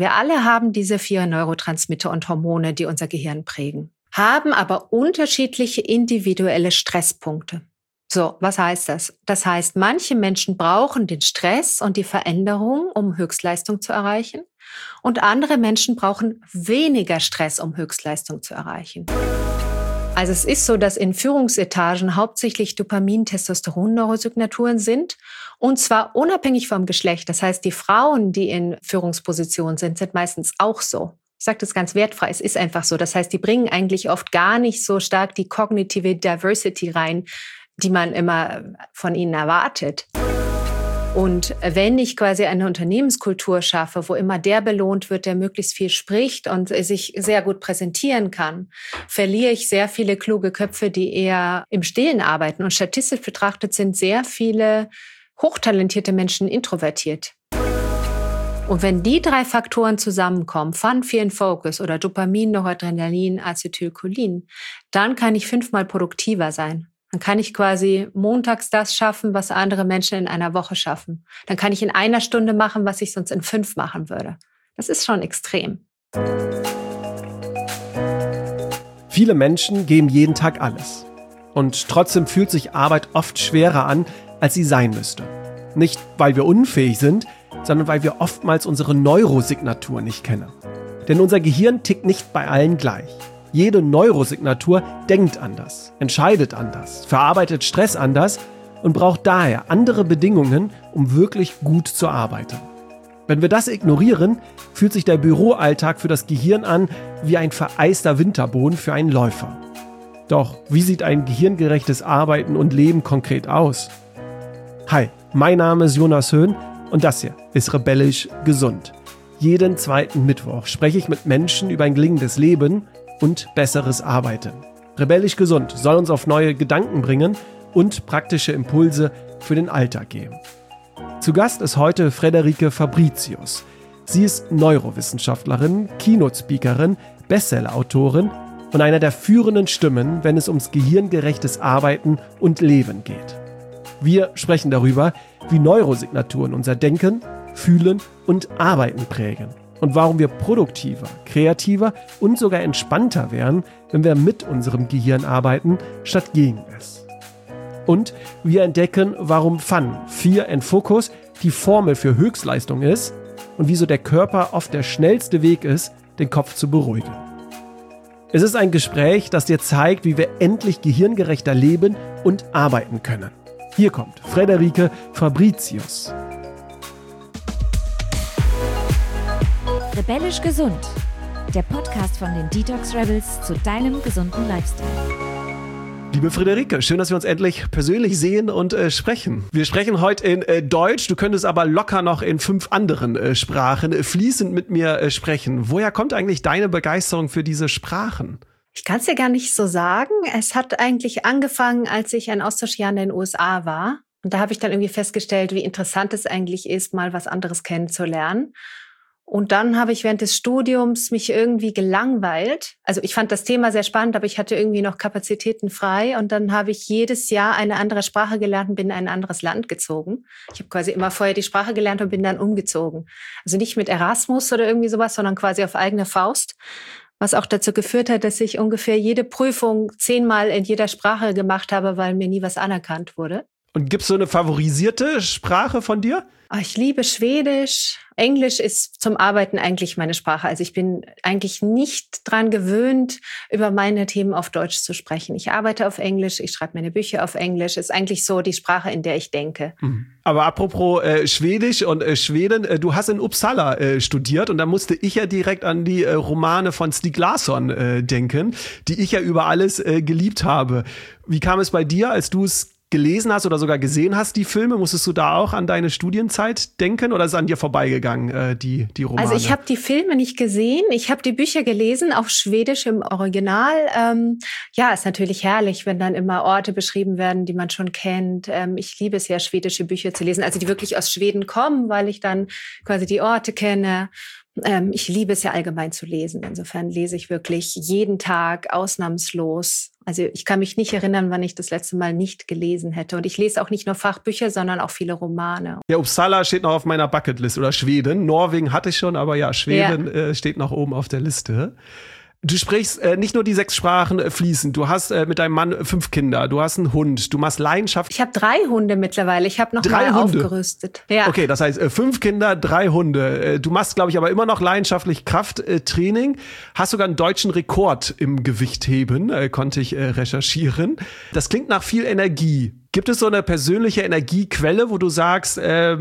Wir alle haben diese 4 Neurotransmitter und Hormone, die unser Gehirn prägen, haben aber unterschiedliche individuelle Stresspunkte. So, was heißt das? Das heißt, manche Menschen brauchen den Stress und die Veränderung, um Höchstleistung zu erreichen. Und andere Menschen brauchen weniger Stress, um Höchstleistung zu erreichen. Also es ist so, dass in Führungsetagen hauptsächlich Dopamin-Testosteron-Neurosignaturen sind. Und zwar unabhängig vom Geschlecht. Das heißt, die Frauen, die in Führungspositionen sind meistens auch so. Ich sage das ganz wertfrei, es ist einfach so. Das heißt, die bringen eigentlich oft gar nicht so stark die kognitive Diversity rein, die man immer von ihnen erwartet. Und wenn ich quasi eine Unternehmenskultur schaffe, wo immer der belohnt wird, der möglichst viel spricht und sich sehr gut präsentieren kann, verliere ich sehr viele kluge Köpfe, die eher im Stillen arbeiten. Und statistisch betrachtet sind sehr viele hochtalentierte Menschen introvertiert. Und wenn die 3 Faktoren zusammenkommen, Fun, Fear and Focus oder Dopamin, Noradrenalin, Acetylcholin, dann kann ich 5-mal produktiver sein. Dann kann ich quasi montags das schaffen, was andere Menschen in einer Woche schaffen. Dann kann ich in 1 Stunde machen, was ich sonst in 5 machen würde. Das ist schon extrem. Viele Menschen geben jeden Tag alles. Und trotzdem fühlt sich Arbeit oft schwerer an, als sie sein müsste. Nicht, weil wir unfähig sind, sondern weil wir oftmals unsere Neurosignatur nicht kennen. Denn unser Gehirn tickt nicht bei allen gleich. Jede Neurosignatur denkt anders, entscheidet anders, verarbeitet Stress anders und braucht daher andere Bedingungen, um wirklich gut zu arbeiten. Wenn wir das ignorieren, fühlt sich der Büroalltag für das Gehirn an wie ein vereister Winterboden für einen Läufer. Doch wie sieht ein gehirngerechtes Arbeiten und Leben konkret aus? Hi, mein Name ist Jonas Höhn und das hier ist Rebellisch Gesund. Jeden 2. Mittwoch spreche ich mit Menschen über ein gelingendes Leben und besseres Arbeiten. Rebellisch Gesund soll uns auf neue Gedanken bringen und praktische Impulse für den Alltag geben. Zu Gast ist heute Friederike Fabricius. Sie ist Neurowissenschaftlerin, Keynote-Speakerin, Bestseller-Autorin und einer der führenden Stimmen, wenn es ums gehirngerechtes Arbeiten und Leben geht. Wir sprechen darüber, wie Neurosignaturen unser Denken, Fühlen und Arbeiten prägen. Und warum wir produktiver, kreativer und sogar entspannter werden, wenn wir mit unserem Gehirn arbeiten, statt gegen es. Und wir entdecken, warum Fun, Fear and Focus die Formel für Höchstleistung ist und wieso der Körper oft der schnellste Weg ist, den Kopf zu beruhigen. Es ist ein Gespräch, das dir zeigt, wie wir endlich gehirngerechter leben und arbeiten können. Hier kommt Friederike Fabricius. Rebellisch Gesund, der Podcast von den Detox Rebels zu deinem gesunden Lifestyle. Liebe Friederike, schön, dass wir uns endlich persönlich sehen und sprechen. Wir sprechen heute in Deutsch, du könntest aber locker noch in 5 anderen Sprachen fließend mit mir sprechen. Woher kommt eigentlich deine Begeisterung für diese Sprachen? Ich kann es dir gar nicht so sagen. Es hat eigentlich angefangen, als ich ein Austauschjahr in den USA war. Und da habe ich dann irgendwie festgestellt, wie interessant es eigentlich ist, mal was anderes kennenzulernen. Und dann habe ich während des Studiums mich irgendwie gelangweilt. Also ich fand das Thema sehr spannend, aber ich hatte irgendwie noch Kapazitäten frei. Und dann habe ich jedes Jahr eine andere Sprache gelernt und bin in ein anderes Land gezogen. Ich habe quasi immer vorher die Sprache gelernt und bin dann umgezogen. Also nicht mit Erasmus oder irgendwie sowas, sondern quasi auf eigene Faust. Was auch dazu geführt hat, dass ich ungefähr jede Prüfung 10-mal in jeder Sprache gemacht habe, weil mir nie was anerkannt wurde. Und gibt's so eine favorisierte Sprache von dir? Ich liebe Schwedisch. Englisch ist zum Arbeiten eigentlich meine Sprache. Also ich bin eigentlich nicht dran gewöhnt, über meine Themen auf Deutsch zu sprechen. Ich arbeite auf Englisch, ich schreibe meine Bücher auf Englisch. Ist eigentlich so die Sprache, in der ich denke. Aber apropos Schwedisch und Schweden, du hast in Uppsala studiert und da musste ich ja direkt an die Romane von Stieg Larsson denken, die ich ja über alles geliebt habe. Wie kam es bei dir, als du es gelesen hast oder sogar gesehen hast, die Filme? Musstest du da auch an deine Studienzeit denken oder ist es an dir vorbeigegangen, die Romane? Also ich habe die Filme nicht gesehen, ich habe die Bücher gelesen, auf Schwedisch im Original. Ja, ist natürlich herrlich, wenn dann immer Orte beschrieben werden, die man schon kennt. Ich liebe es ja, schwedische Bücher zu lesen, also die wirklich aus Schweden kommen, weil ich dann quasi die Orte kenne. Ich liebe es ja allgemein zu lesen. Insofern lese ich wirklich jeden Tag ausnahmslos. Also ich kann mich nicht erinnern, wann ich das letzte Mal nicht gelesen hätte. Und ich lese auch nicht nur Fachbücher, sondern auch viele Romane. Ja, Uppsala steht noch auf meiner Bucketlist oder Schweden. Norwegen hatte ich schon, aber ja, Schweden steht noch oben auf der Liste. Du sprichst nicht nur die 6 Sprachen fließend. Du hast mit deinem Mann 5 Kinder. Du hast einen Hund. Du machst Leidenschaft. Ich habe 3 Hunde mittlerweile. Ich habe noch 3 mal Hunde aufgerüstet. Ja. Okay, das heißt 5 Kinder, 3 Hunde. Du machst, glaube ich, aber immer noch leidenschaftlich Krafttraining. Hast sogar einen deutschen Rekord im Gewichtheben, konnte ich recherchieren. Das klingt nach viel Energie. Gibt es so eine persönliche Energiequelle, wo du sagst,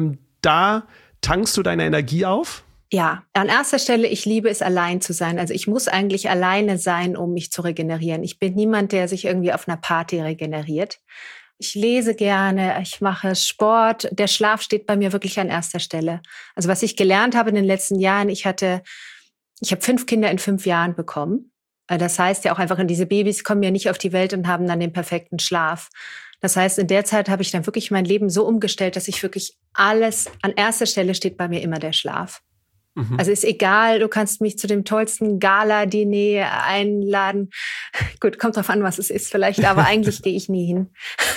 da tankst du deine Energie auf? Ja, an erster Stelle, ich liebe es, allein zu sein. Also ich muss eigentlich alleine sein, um mich zu regenerieren. Ich bin niemand, der sich irgendwie auf einer Party regeneriert. Ich lese gerne, ich mache Sport. Der Schlaf steht bei mir wirklich an erster Stelle. Also was ich gelernt habe in den letzten Jahren, ich habe 5 Kinder in 5 Jahren bekommen. Das heißt ja auch einfach, diese Babys kommen ja nicht auf die Welt und haben dann den perfekten Schlaf. Das heißt, in der Zeit habe ich dann wirklich mein Leben so umgestellt, dass ich wirklich alles, an erster Stelle steht bei mir immer der Schlaf. Also ist egal, du kannst mich zu dem tollsten Gala-Diner einladen. Gut, kommt drauf an, was es ist vielleicht, aber eigentlich gehe ich nie hin.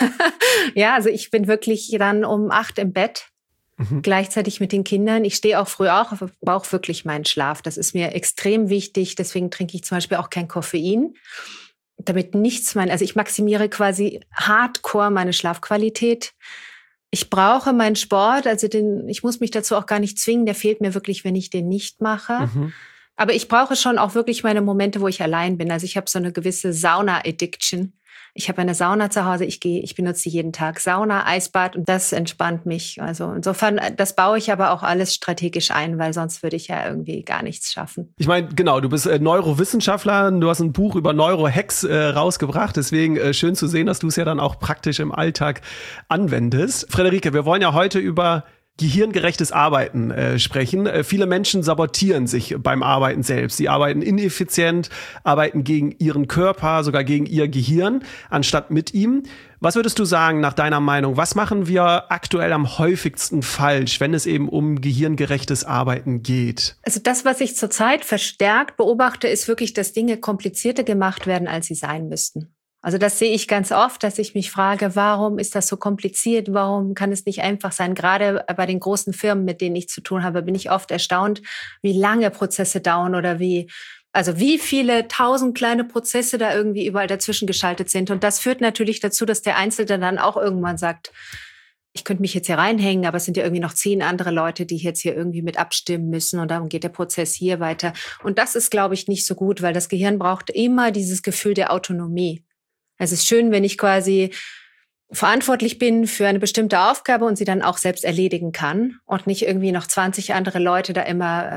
Ja, also ich bin wirklich dann um 8 im Bett, gleichzeitig mit den Kindern. Ich stehe auch früh auf, aber brauche wirklich meinen Schlaf. Das ist mir extrem wichtig, deswegen trinke ich zum Beispiel auch kein Koffein. Damit also ich maximiere quasi hardcore meine Schlafqualität. Ich brauche meinen Sport, also ich muss mich dazu auch gar nicht zwingen, der fehlt mir wirklich, wenn ich den nicht mache. Aber ich brauche schon auch wirklich meine Momente, wo ich allein bin. Also ich habe so eine gewisse Sauna-Addiction. Ich habe eine Sauna zu Hause, ich benutze sie jeden Tag. Sauna, Eisbad und das entspannt mich. Also insofern, das baue ich aber auch alles strategisch ein, weil sonst würde ich ja irgendwie gar nichts schaffen. Ich meine, genau, du bist Neurowissenschaftler, du hast ein Buch über Neurohacks rausgebracht, deswegen schön zu sehen, dass du es ja dann auch praktisch im Alltag anwendest. Friederike, wir wollen ja heute über gehirngerechtes Arbeiten sprechen. Viele Menschen sabotieren sich beim Arbeiten selbst. Sie arbeiten ineffizient, arbeiten gegen ihren Körper, sogar gegen ihr Gehirn, anstatt mit ihm. Was würdest du sagen, nach deiner Meinung, was machen wir aktuell am häufigsten falsch, wenn es eben um gehirngerechtes Arbeiten geht? Also das, was ich zurzeit verstärkt beobachte, ist wirklich, dass Dinge komplizierter gemacht werden, als sie sein müssten. Also das sehe ich ganz oft, dass ich mich frage, warum ist das so kompliziert? Warum kann es nicht einfach sein? Gerade bei den großen Firmen, mit denen ich zu tun habe, bin ich oft erstaunt, wie lange Prozesse dauern oder wie viele 1000 kleine Prozesse da irgendwie überall dazwischen geschaltet sind. Und das führt natürlich dazu, dass der Einzelne dann auch irgendwann sagt, ich könnte mich jetzt hier reinhängen, aber es sind ja irgendwie noch 10 andere Leute, die jetzt hier irgendwie mit abstimmen müssen und dann geht der Prozess hier weiter. Und das ist, glaube ich, nicht so gut, weil das Gehirn braucht immer dieses Gefühl der Autonomie. Es ist schön, wenn ich quasi verantwortlich bin für eine bestimmte Aufgabe und sie dann auch selbst erledigen kann und nicht irgendwie noch 20 andere Leute da immer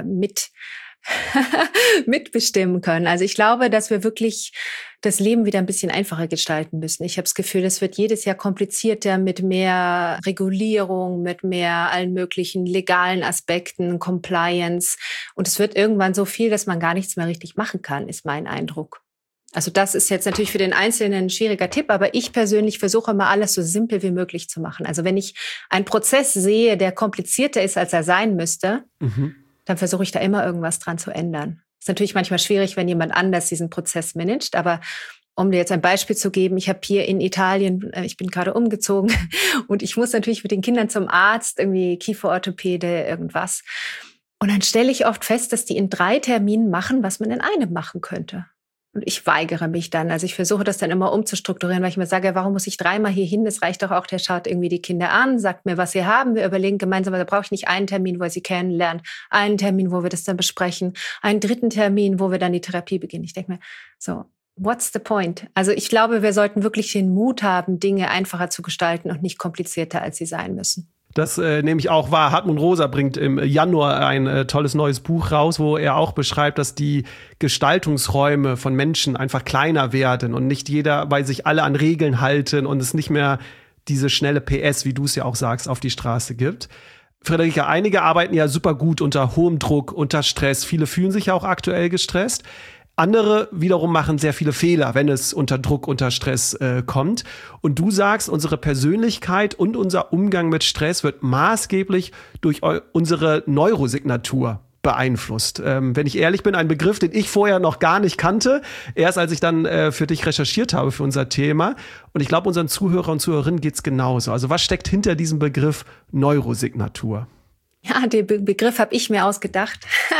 mitbestimmen können. Also ich glaube, dass wir wirklich das Leben wieder ein bisschen einfacher gestalten müssen. Ich habe das Gefühl, es wird jedes Jahr komplizierter mit mehr Regulierung, mit mehr allen möglichen legalen Aspekten, Compliance. Und es wird irgendwann so viel, dass man gar nichts mehr richtig machen kann, ist mein Eindruck. Also das ist jetzt natürlich für den Einzelnen ein schwieriger Tipp, aber ich persönlich versuche immer alles so simpel wie möglich zu machen. Also wenn ich einen Prozess sehe, der komplizierter ist, als er sein müsste, dann versuche ich da immer irgendwas dran zu ändern. Ist natürlich manchmal schwierig, wenn jemand anders diesen Prozess managt, aber um dir jetzt ein Beispiel zu geben, ich habe hier in Italien, ich bin gerade umgezogen und ich muss natürlich mit den Kindern zum Arzt, irgendwie Kieferorthopäde, irgendwas. Und dann stelle ich oft fest, dass die in 3 Terminen machen, was man in einem machen könnte. Und ich weigere mich dann. Also ich versuche das dann immer umzustrukturieren, weil ich mir sage, warum muss ich 3-mal hier hin? Das reicht doch auch, der schaut irgendwie die Kinder an, sagt mir, was sie haben. Wir überlegen gemeinsam, da brauche ich nicht einen Termin, wo er sie kennenlernt, einen Termin, wo wir das dann besprechen, einen 3. Termin, wo wir dann die Therapie beginnen. Ich denke mir, so, what's the point? Also ich glaube, wir sollten wirklich den Mut haben, Dinge einfacher zu gestalten und nicht komplizierter, als sie sein müssen. Das nehme ich auch wahr. Hartmut Rosa bringt im Januar ein tolles neues Buch raus, wo er auch beschreibt, dass die Gestaltungsräume von Menschen einfach kleiner werden und nicht jeder, weil sich alle an Regeln halten und es nicht mehr diese schnelle PS, wie du es ja auch sagst, auf die Straße gibt. Friederike, einige arbeiten ja super gut unter hohem Druck, unter Stress. Viele fühlen sich ja auch aktuell gestresst. Andere wiederum machen sehr viele Fehler, wenn es unter Druck, unter Stress kommt. Und du sagst, unsere Persönlichkeit und unser Umgang mit Stress wird maßgeblich durch unsere Neurosignatur beeinflusst. Wenn ich ehrlich bin, ein Begriff, den ich vorher noch gar nicht kannte, erst als ich dann für dich recherchiert habe für unser Thema. Und ich glaube, unseren Zuhörer und Zuhörerinnen geht's genauso. Also was steckt hinter diesem Begriff Neurosignatur? Ja, den Begriff habe ich mir ausgedacht.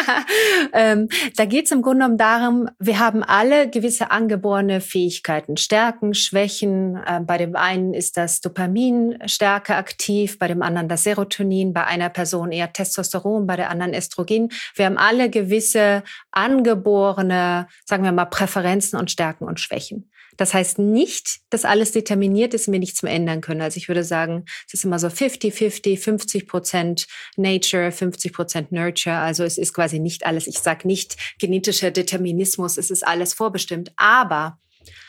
Da geht es im Grunde genommen darum, wir haben alle gewisse angeborene Fähigkeiten, Stärken, Schwächen. Bei dem einen ist das Dopamin stärker aktiv, bei dem anderen das Serotonin, bei einer Person eher Testosteron, bei der anderen Östrogen. Wir haben alle gewisse angeborene, sagen wir mal, Präferenzen und Stärken und Schwächen. Das heißt nicht, dass alles determiniert ist und wir nichts mehr ändern können. Also ich würde sagen, es ist immer so 50-50, 50% Nature, 50% Nurture. Also es ist quasi nicht alles, ich sage nicht genetischer Determinismus, es ist alles vorbestimmt. Aber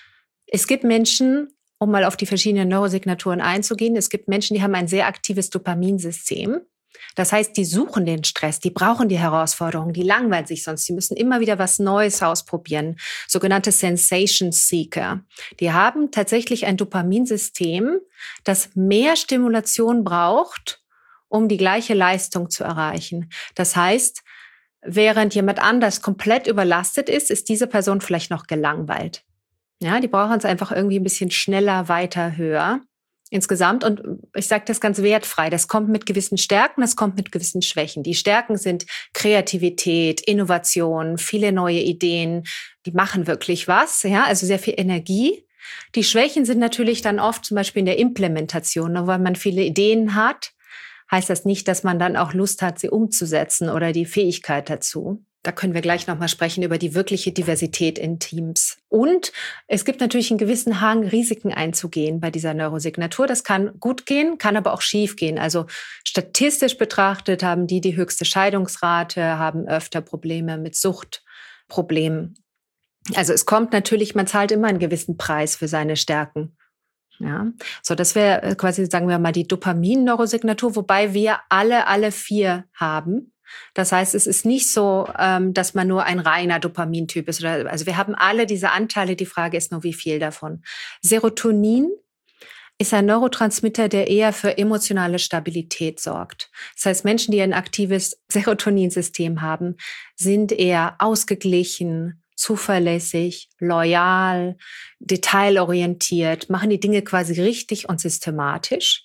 es gibt Menschen, um mal auf die verschiedenen Neurosignaturen einzugehen, es gibt Menschen, die haben ein sehr aktives Dopaminsystem. Das heißt, die suchen den Stress, die brauchen die Herausforderung, die langweilen sich sonst, die müssen immer wieder was Neues ausprobieren. Sogenannte Sensation Seeker. Die haben tatsächlich ein Dopaminsystem, das mehr Stimulation braucht, um die gleiche Leistung zu erreichen. Das heißt, während jemand anders komplett überlastet ist, ist diese Person vielleicht noch gelangweilt. Ja, die brauchen es einfach irgendwie ein bisschen schneller, weiter, höher. Insgesamt, und ich sage das ganz wertfrei, das kommt mit gewissen Stärken, das kommt mit gewissen Schwächen. Die Stärken sind Kreativität, Innovation, viele neue Ideen, die machen wirklich was, ja, also sehr viel Energie. Die Schwächen sind natürlich dann oft zum Beispiel in der Implementation, ne, weil man viele Ideen hat, heißt das nicht, dass man dann auch Lust hat, sie umzusetzen oder die Fähigkeit dazu. Da können wir gleich nochmal sprechen über die wirkliche Diversität in Teams. Und es gibt natürlich einen gewissen Hang, Risiken einzugehen bei dieser Neurosignatur. Das kann gut gehen, kann aber auch schief gehen. Also statistisch betrachtet haben die höchste Scheidungsrate, haben öfter Probleme mit Suchtproblemen. Also es kommt natürlich, man zahlt immer einen gewissen Preis für seine Stärken. Ja, so das wäre quasi, sagen wir mal, die Dopamin-Neurosignatur, wobei wir alle 4 haben. Das heißt, es ist nicht so, dass man nur ein reiner Dopamintyp ist. Also wir haben alle diese Anteile. Die Frage ist nur, wie viel davon. Serotonin ist ein Neurotransmitter, der eher für emotionale Stabilität sorgt. Das heißt, Menschen, die ein aktives Serotoninsystem haben, sind eher ausgeglichen, zuverlässig, loyal, detailorientiert, machen die Dinge quasi richtig und systematisch.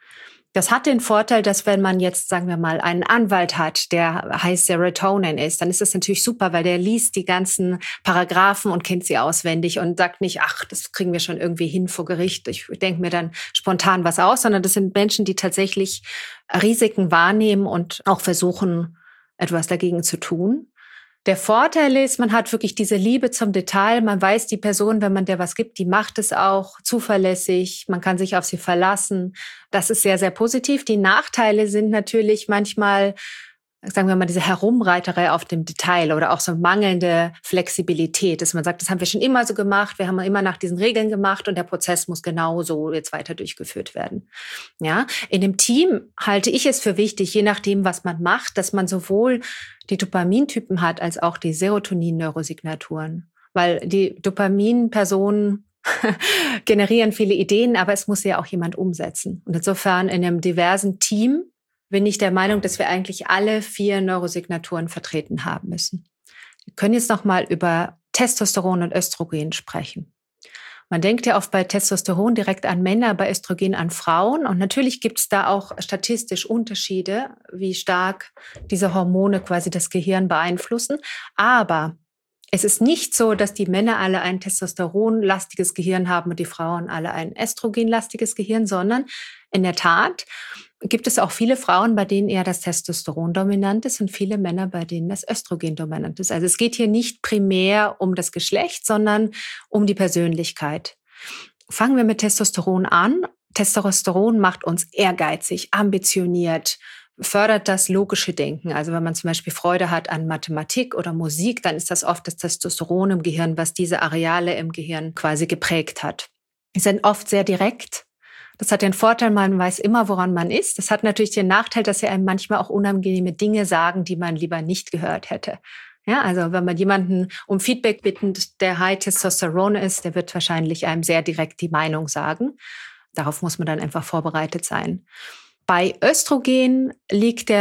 Das hat den Vorteil, dass wenn man jetzt, sagen wir mal, einen Anwalt hat, der heißt Serotonin ist, dann ist das natürlich super, weil der liest die ganzen Paragraphen und kennt sie auswendig und sagt nicht, ach, das kriegen wir schon irgendwie hin vor Gericht. Ich denke mir dann spontan was aus, sondern das sind Menschen, die tatsächlich Risiken wahrnehmen und auch versuchen, etwas dagegen zu tun. Der Vorteil ist, man hat wirklich diese Liebe zum Detail. Man weiß, die Person, wenn man der was gibt, die macht es auch zuverlässig. Man kann sich auf sie verlassen. Das ist sehr, sehr positiv. Die Nachteile sind natürlich manchmal, sagen wir mal, diese Herumreiterei auf dem Detail oder auch so mangelnde Flexibilität, dass man sagt, das haben wir schon immer so gemacht, wir haben immer nach diesen Regeln gemacht und der Prozess muss genauso jetzt weiter durchgeführt werden. Ja, in dem Team halte ich es für wichtig, je nachdem, was man macht, dass man sowohl die Dopamintypen hat als auch die Serotonin-Neurosignaturen, weil die Dopamin-Personen generieren viele Ideen, aber es muss ja auch jemand umsetzen. Und insofern in einem diversen Team bin ich der Meinung, dass wir eigentlich alle 4 Neurosignaturen vertreten haben müssen. Wir können jetzt noch mal über Testosteron und Östrogen sprechen. Man denkt ja oft bei Testosteron direkt an Männer, bei Östrogen an Frauen. Und natürlich gibt es da auch statistisch Unterschiede, wie stark diese Hormone quasi das Gehirn beeinflussen. Aber es ist nicht so, dass die Männer alle ein testosteronlastiges Gehirn haben und die Frauen alle ein östrogenlastiges Gehirn, sondern in der Tat gibt es auch viele Frauen, bei denen eher das Testosteron dominant ist und viele Männer, bei denen das Östrogen dominant ist. Also es geht hier nicht primär um das Geschlecht, sondern um die Persönlichkeit. Fangen wir mit Testosteron an. Testosteron macht uns ehrgeizig, ambitioniert, fördert das logische Denken. Also wenn man zum Beispiel Freude hat an Mathematik oder Musik, dann ist das oft das Testosteron im Gehirn, was diese Areale im Gehirn quasi geprägt hat. Die sind oft sehr direkt. Das hat den Vorteil, man weiß immer, woran man ist. Das hat natürlich den Nachteil, dass sie einem manchmal auch unangenehme Dinge sagen, die man lieber nicht gehört hätte. Ja, also wenn man jemanden um Feedback bittet, der High Testosteron ist, der wird wahrscheinlich einem sehr direkt die Meinung sagen. Darauf muss man dann einfach vorbereitet sein. Bei Östrogen liegt der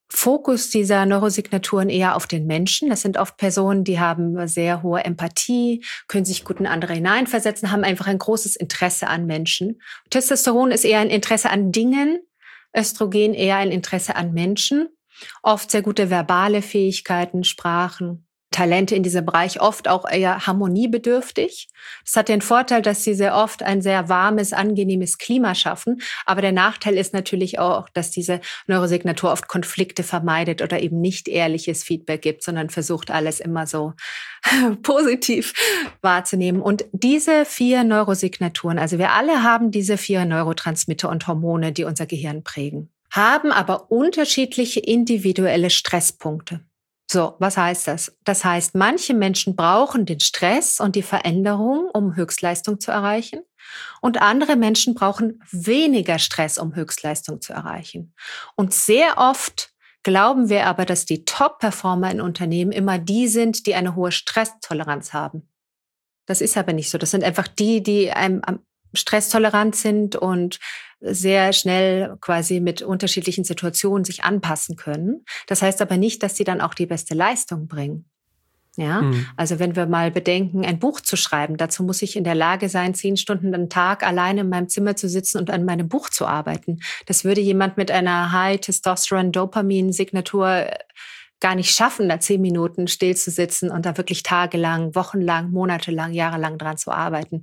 Fokus dieser Neurosignaturen eher auf den Menschen. Das sind oft Personen, die haben sehr hohe Empathie, können sich gut in andere hineinversetzen, haben einfach ein großes Interesse an Menschen. Testosteron ist eher ein Interesse an Dingen, Östrogen eher ein Interesse an Menschen. Oft sehr gute verbale Fähigkeiten, Sprachen, Talente in diesem Bereich, oft auch eher harmoniebedürftig. Das hat den Vorteil, dass sie sehr oft ein sehr warmes, angenehmes Klima schaffen. Aber der Nachteil ist natürlich auch, dass diese Neurosignatur oft Konflikte vermeidet oder eben nicht ehrliches Feedback gibt, sondern versucht, alles immer so positiv wahrzunehmen. Und diese 4 Neurosignaturen, also wir alle haben diese 4 Neurotransmitter und Hormone, die unser Gehirn prägen, haben aber unterschiedliche individuelle Stresspunkte. So, was heißt das? Das heißt, manche Menschen brauchen den Stress und die Veränderung, um Höchstleistung zu erreichen. Und andere Menschen brauchen weniger Stress, um Höchstleistung zu erreichen. Und sehr oft glauben wir aber, dass die Top-Performer in Unternehmen immer die sind, die eine hohe Stresstoleranz haben. Das ist aber nicht so. Das sind einfach die am stresstolerant sind und sehr schnell quasi mit unterschiedlichen Situationen sich anpassen können. Das heißt aber nicht, dass sie dann auch die beste Leistung bringen. Ja, Also wenn wir mal bedenken, ein Buch zu schreiben, dazu muss ich in der Lage sein, 10 Stunden am Tag alleine in meinem Zimmer zu sitzen und an meinem Buch zu arbeiten. Das würde jemand mit einer High-Testosteron-Dopamin-Signatur gar nicht schaffen, da 10 Minuten still zu sitzen und da wirklich tagelang, wochenlang, monatelang, jahrelang dran zu arbeiten.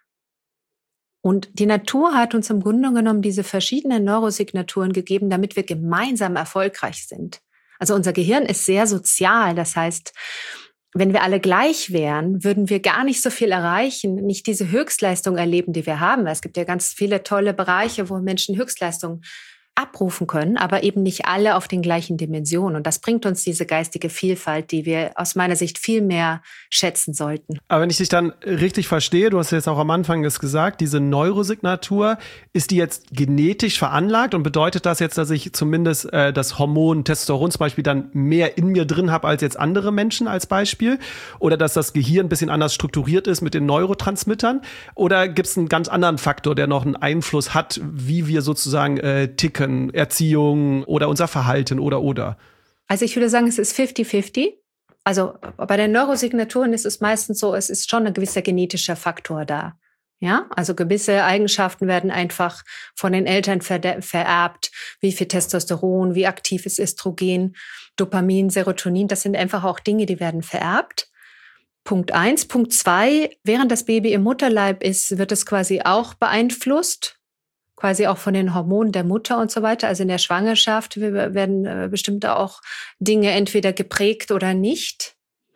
Und die Natur hat uns im Grunde genommen diese verschiedenen Neurosignaturen gegeben, damit wir gemeinsam erfolgreich sind. Also unser Gehirn ist sehr sozial. Das heißt, wenn wir alle gleich wären, würden wir gar nicht so viel erreichen, nicht diese Höchstleistung erleben, die wir haben. Weil es gibt ja ganz viele tolle Bereiche, wo Menschen Höchstleistung abrufen können, aber eben nicht alle auf den gleichen Dimensionen. Und das bringt uns diese geistige Vielfalt, die wir aus meiner Sicht viel mehr schätzen sollten. Aber wenn ich dich dann richtig verstehe, du hast jetzt auch am Anfang das gesagt, diese Neurosignatur, ist die jetzt genetisch veranlagt und bedeutet das jetzt, dass ich zumindest das Hormon Testosteron zum Beispiel dann mehr in mir drin habe als jetzt andere Menschen als Beispiel? Oder dass das Gehirn ein bisschen anders strukturiert ist mit den Neurotransmittern? Oder gibt es einen ganz anderen Faktor, der noch einen Einfluss hat, wie wir sozusagen ticken? Erziehung oder unser Verhalten oder? Also ich würde sagen, es ist 50-50. Also bei den Neurosignaturen ist es meistens so, es ist schon ein gewisser genetischer Faktor da. Ja, also gewisse Eigenschaften werden einfach von den Eltern vererbt. Wie viel Testosteron, wie aktiv ist Östrogen, Dopamin, Serotonin, das sind einfach auch Dinge, die werden vererbt. Punkt 1. Punkt 2, während das Baby im Mutterleib ist, wird es quasi auch beeinflusst. Quasi auch von den Hormonen der Mutter und so weiter. Also in der Schwangerschaft werden bestimmte auch Dinge entweder geprägt oder nicht.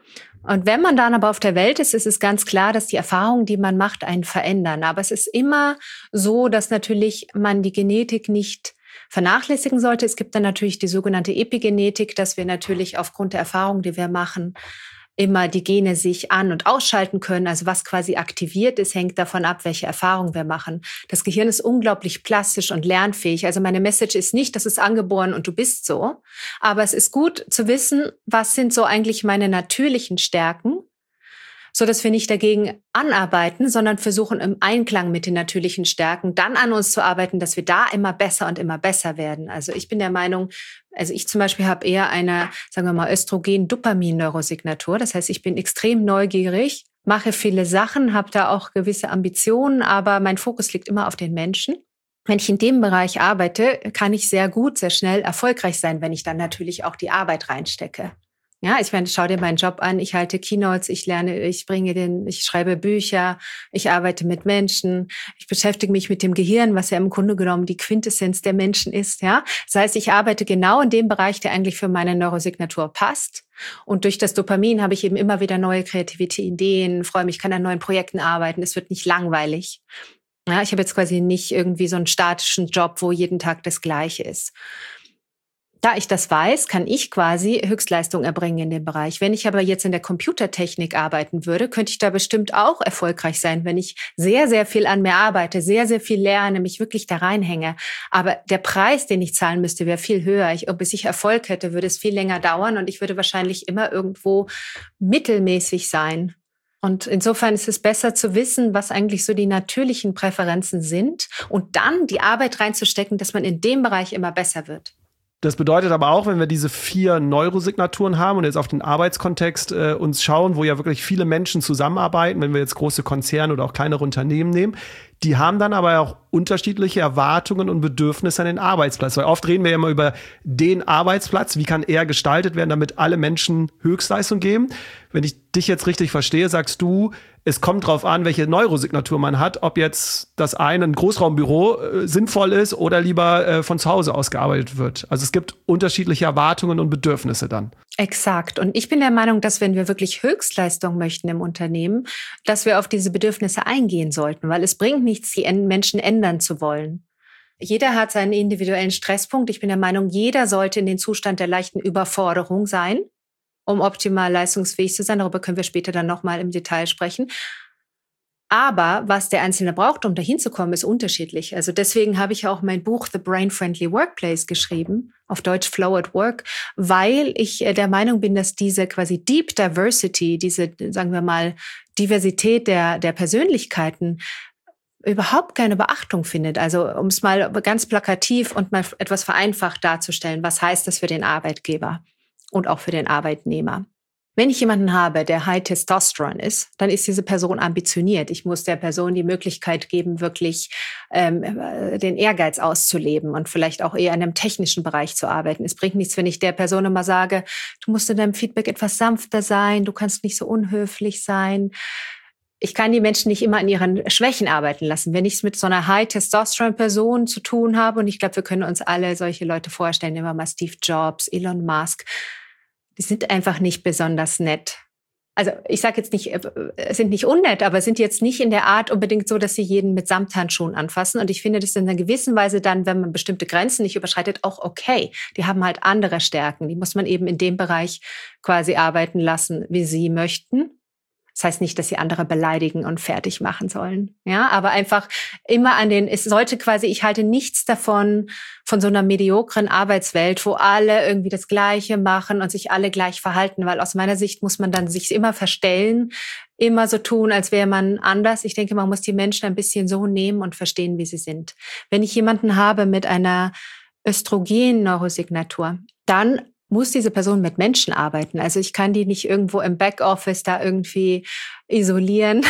Und wenn man dann aber auf der Welt ist es ganz klar, dass die Erfahrungen, die man macht, einen verändern. Aber es ist immer so, dass natürlich man die Genetik nicht vernachlässigen sollte. Es gibt dann natürlich die sogenannte Epigenetik, dass wir natürlich aufgrund der Erfahrungen, die wir machen, immer die Gene sich an- und ausschalten können. Also was quasi aktiviert ist, hängt davon ab, welche Erfahrungen wir machen. Das Gehirn ist unglaublich plastisch und lernfähig. Also meine Message ist nicht, das ist angeboren und du bist so. Aber es ist gut zu wissen, was sind so eigentlich meine natürlichen Stärken, so dass wir nicht dagegen anarbeiten, sondern versuchen im Einklang mit den natürlichen Stärken dann an uns zu arbeiten, dass wir da immer besser und immer besser werden. Also ich bin der Meinung, also ich zum Beispiel habe eher eine, sagen wir mal, Östrogen-Dopamin-Neurosignatur. Das heißt, ich bin extrem neugierig, mache viele Sachen, habe da auch gewisse Ambitionen, aber mein Fokus liegt immer auf den Menschen. Wenn ich in dem Bereich arbeite, kann ich sehr gut, sehr schnell erfolgreich sein, wenn ich dann natürlich auch die Arbeit reinstecke. Ja, ich meine, schau dir meinen Job an. Ich halte Keynotes, ich lerne, ich schreibe Bücher, ich arbeite mit Menschen, ich beschäftige mich mit dem Gehirn, was ja im Grunde genommen die Quintessenz der Menschen ist, ja. Das heißt, ich arbeite genau in dem Bereich, der eigentlich für meine Neurosignatur passt. Und durch das Dopamin habe ich eben immer wieder neue kreative Ideen, freue mich, kann an neuen Projekten arbeiten. Es wird nicht langweilig. Ja, ich habe jetzt quasi nicht irgendwie so einen statischen Job, wo jeden Tag das Gleiche ist. Da ich das weiß, kann ich quasi Höchstleistung erbringen in dem Bereich. Wenn ich aber jetzt in der Computertechnik arbeiten würde, könnte ich da bestimmt auch erfolgreich sein, wenn ich sehr, sehr viel an mir arbeite, sehr, sehr viel lerne, mich wirklich da reinhänge. Aber der Preis, den ich zahlen müsste, wäre viel höher. Bis ich Erfolg hätte, würde es viel länger dauern und ich würde wahrscheinlich immer irgendwo mittelmäßig sein. Und insofern ist es besser zu wissen, was eigentlich so die natürlichen Präferenzen sind und dann die Arbeit reinzustecken, dass man in dem Bereich immer besser wird. Das bedeutet aber auch, wenn wir diese 4 Neurosignaturen haben und jetzt auf den Arbeitskontext uns schauen, wo ja wirklich viele Menschen zusammenarbeiten, wenn wir jetzt große Konzerne oder auch kleinere Unternehmen nehmen, die haben dann aber auch unterschiedliche Erwartungen und Bedürfnisse an den Arbeitsplatz. Weil oft reden wir ja immer über den Arbeitsplatz, wie kann er gestaltet werden, damit alle Menschen Höchstleistung geben. Wenn ich dich jetzt richtig verstehe, sagst du, es kommt drauf an, welche Neurosignatur man hat, ob jetzt das eine ein Großraumbüro sinnvoll ist oder lieber von zu Hause aus gearbeitet wird. Also es gibt unterschiedliche Erwartungen und Bedürfnisse dann. Exakt. Und ich bin der Meinung, dass wenn wir wirklich Höchstleistung möchten im Unternehmen, dass wir auf diese Bedürfnisse eingehen sollten, weil es bringt nichts, die Menschen ändern zu wollen. Jeder hat seinen individuellen Stresspunkt. Ich bin der Meinung, jeder sollte in den Zustand der leichten Überforderung sein, um optimal leistungsfähig zu sein. Darüber können wir später dann nochmal im Detail sprechen. Aber was der Einzelne braucht, um dahin zu kommen, ist unterschiedlich. Also deswegen habe ich auch mein Buch The Brain-Friendly Workplace geschrieben, auf Deutsch Flow at Work, weil ich der Meinung bin, dass diese quasi Deep Diversity, diese, sagen wir mal, Diversität der Persönlichkeiten überhaupt keine Beachtung findet. Also um es mal ganz plakativ und mal etwas vereinfacht darzustellen, was heißt das für den Arbeitgeber und auch für den Arbeitnehmer? Wenn ich jemanden habe, der High Testosteron ist, dann ist diese Person ambitioniert. Ich muss der Person die Möglichkeit geben, wirklich den Ehrgeiz auszuleben und vielleicht auch eher in einem technischen Bereich zu arbeiten. Es bringt nichts, wenn ich der Person immer sage, du musst in deinem Feedback etwas sanfter sein, du kannst nicht so unhöflich sein. Ich kann die Menschen nicht immer an ihren Schwächen arbeiten lassen. Wenn ich es mit so einer High-Testosteron-Person zu tun habe, und ich glaube, wir können uns alle solche Leute vorstellen, nehmen wir mal Steve Jobs, Elon Musk, die sind einfach nicht besonders nett. Also ich sage jetzt nicht, sind nicht unnett, aber sind jetzt nicht in der Art unbedingt so, dass sie jeden mit Samthandschuhen anfassen. Und ich finde das in einer gewissen Weise dann, wenn man bestimmte Grenzen nicht überschreitet, auch okay. Die haben halt andere Stärken. Die muss man eben in dem Bereich quasi arbeiten lassen, wie sie möchten. Das heißt nicht, dass sie andere beleidigen und fertig machen sollen. Ja, aber einfach immer es sollte quasi, ich halte nichts davon, von so einer mediokren Arbeitswelt, wo alle irgendwie das Gleiche machen und sich alle gleich verhalten, weil aus meiner Sicht muss man dann sich immer verstellen, immer so tun, als wäre man anders. Ich denke, man muss die Menschen ein bisschen so nehmen und verstehen, wie sie sind. Wenn ich jemanden habe mit einer Östrogen-Neurosignatur, dann muss diese Person mit Menschen arbeiten. Also ich kann die nicht irgendwo im Backoffice da irgendwie isolieren.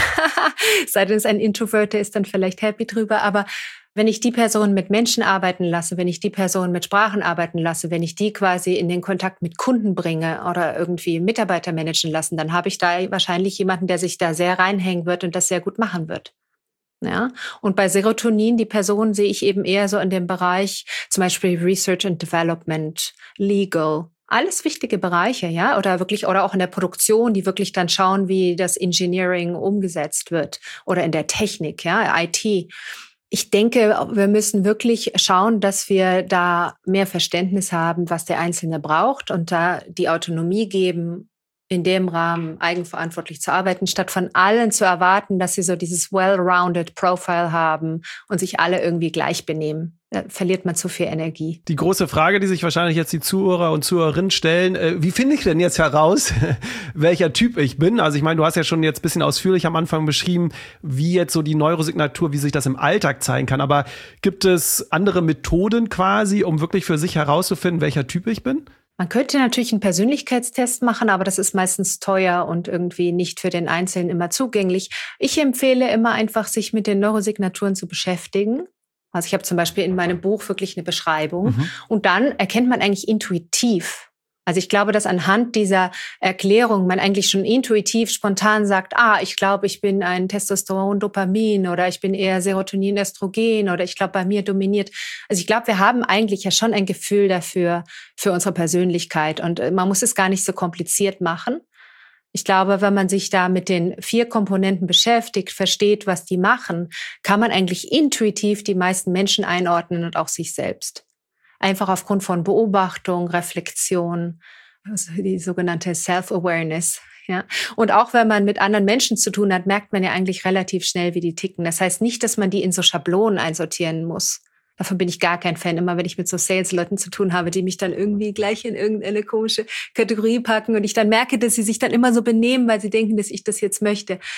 Sei denn es ein Introvert, der ist dann vielleicht happy drüber. Aber wenn ich die Person mit Menschen arbeiten lasse, wenn ich die Person mit Sprachen arbeiten lasse, wenn ich die quasi in den Kontakt mit Kunden bringe oder irgendwie Mitarbeiter managen lassen, dann habe ich da wahrscheinlich jemanden, der sich da sehr reinhängen wird und das sehr gut machen wird. Ja, und bei Serotonin, die Person sehe ich eben eher so in dem Bereich, zum Beispiel Research and Development, Legal, alles wichtige Bereiche, ja, oder auch in der Produktion, die wirklich dann schauen, wie das Engineering umgesetzt wird oder in der Technik, ja, IT. Ich denke, wir müssen wirklich schauen, dass wir da mehr Verständnis haben, was der Einzelne braucht und da die Autonomie geben, in dem Rahmen eigenverantwortlich zu arbeiten, statt von allen zu erwarten, dass sie so dieses well-rounded Profile haben und sich alle irgendwie gleich benehmen. Da verliert man zu viel Energie. Die große Frage, die sich wahrscheinlich jetzt die Zuhörer und Zuhörerinnen stellen, wie finde ich denn jetzt heraus, welcher Typ ich bin? Also ich meine, du hast ja schon jetzt ein bisschen ausführlich am Anfang beschrieben, wie jetzt so die Neurosignatur, wie sich das im Alltag zeigen kann. Aber gibt es andere Methoden quasi, um wirklich für sich herauszufinden, welcher Typ ich bin? Man könnte natürlich einen Persönlichkeitstest machen, aber das ist meistens teuer und irgendwie nicht für den Einzelnen immer zugänglich. Ich empfehle immer einfach, sich mit den Neurosignaturen zu beschäftigen. Also ich habe zum Beispiel in meinem Buch wirklich eine Beschreibung. Und dann erkennt man eigentlich intuitiv. Also ich glaube, dass anhand dieser Erklärung man eigentlich schon intuitiv spontan sagt, ich glaube, ich bin ein Testosteron-Dopamin oder ich bin eher Serotonin-Östrogen oder ich glaube, bei mir dominiert. Also ich glaube, wir haben eigentlich ja schon ein Gefühl dafür, für unsere Persönlichkeit und man muss es gar nicht so kompliziert machen. Ich glaube, wenn man sich da mit den 4 Komponenten beschäftigt, versteht, was die machen, kann man eigentlich intuitiv die meisten Menschen einordnen und auch sich selbst. Einfach aufgrund von Beobachtung, Reflexion, also die sogenannte Self-Awareness. Ja. Und auch wenn man mit anderen Menschen zu tun hat, merkt man ja eigentlich relativ schnell, wie die ticken. Das heißt nicht, dass man die in so Schablonen einsortieren muss. Davon bin ich gar kein Fan. Immer wenn ich mit so Sales-Leuten zu tun habe, die mich dann irgendwie gleich in irgendeine komische Kategorie packen und ich dann merke, dass sie sich dann immer so benehmen, weil sie denken, dass ich das jetzt möchte.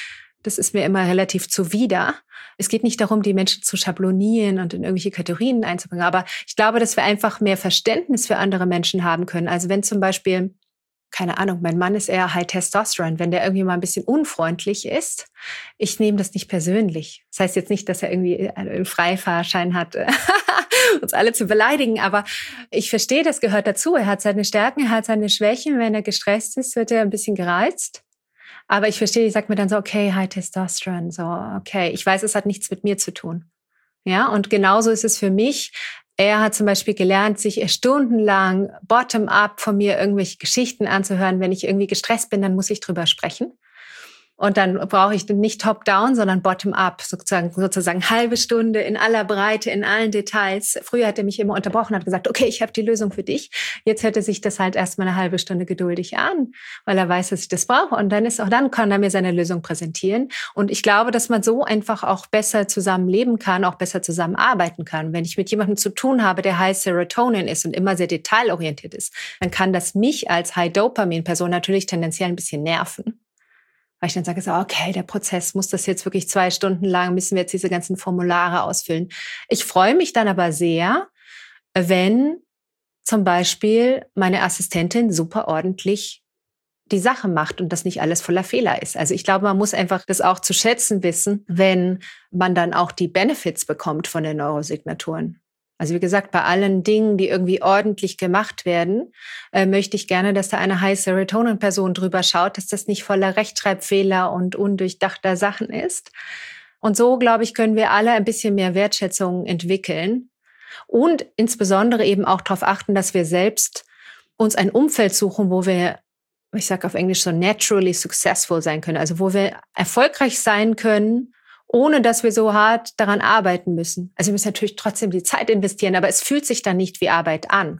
Das ist mir immer relativ zuwider. Es geht nicht darum, die Menschen zu schablonieren und in irgendwelche Kategorien einzubringen. Aber ich glaube, dass wir einfach mehr Verständnis für andere Menschen haben können. Also wenn zum Beispiel, keine Ahnung, mein Mann ist eher High Testosterone, wenn der irgendwie mal ein bisschen unfreundlich ist, ich nehme das nicht persönlich. Das heißt jetzt nicht, dass er irgendwie einen Freifahrschein hat, uns alle zu beleidigen, aber ich verstehe, das gehört dazu. Er hat seine Stärken, er hat seine Schwächen. Wenn er gestresst ist, wird er ein bisschen gereizt. Aber ich verstehe, ich sage mir dann so, okay, High Testosterone, so, okay. Ich weiß, es hat nichts mit mir zu tun. Ja, und genauso ist es für mich. Er hat zum Beispiel gelernt, sich stundenlang bottom-up von mir irgendwelche Geschichten anzuhören. Wenn ich irgendwie gestresst bin, dann muss ich drüber sprechen. Und dann brauche ich nicht top-down, sondern bottom-up, sozusagen halbe Stunde in aller Breite, in allen Details. Früher hat er mich immer unterbrochen, hat gesagt, okay, ich habe die Lösung für dich. Jetzt hört er sich das halt erstmal eine halbe Stunde geduldig an, weil er weiß, dass ich das brauche. Und dann kann er mir seine Lösung präsentieren. Und ich glaube, dass man so einfach auch besser zusammen leben kann, auch besser zusammenarbeiten kann. Wenn ich mit jemandem zu tun habe, der High Serotonin ist und immer sehr detailorientiert ist, dann kann das mich als High Dopamin-Person natürlich tendenziell ein bisschen nerven. Weil ich dann sage, so, okay, der Prozess muss das jetzt wirklich 2 Stunden lang, müssen wir jetzt diese ganzen Formulare ausfüllen. Ich freue mich dann aber sehr, wenn zum Beispiel meine Assistentin super ordentlich die Sache macht und das nicht alles voller Fehler ist. Also ich glaube, man muss einfach das auch zu schätzen wissen, wenn man dann auch die Benefits bekommt von den Neurosignaturen. Also wie gesagt, bei allen Dingen, die irgendwie ordentlich gemacht werden, möchte ich gerne, dass da eine High Serotonin-Person drüber schaut, dass das nicht voller Rechtschreibfehler und undurchdachter Sachen ist. Und so, glaube ich, können wir alle ein bisschen mehr Wertschätzung entwickeln und insbesondere eben auch darauf achten, dass wir selbst uns ein Umfeld suchen, wo wir, ich sage auf Englisch so naturally successful sein können, also wo wir erfolgreich sein können, ohne dass wir so hart daran arbeiten müssen. Also wir müssen natürlich trotzdem die Zeit investieren, aber es fühlt sich dann nicht wie Arbeit an.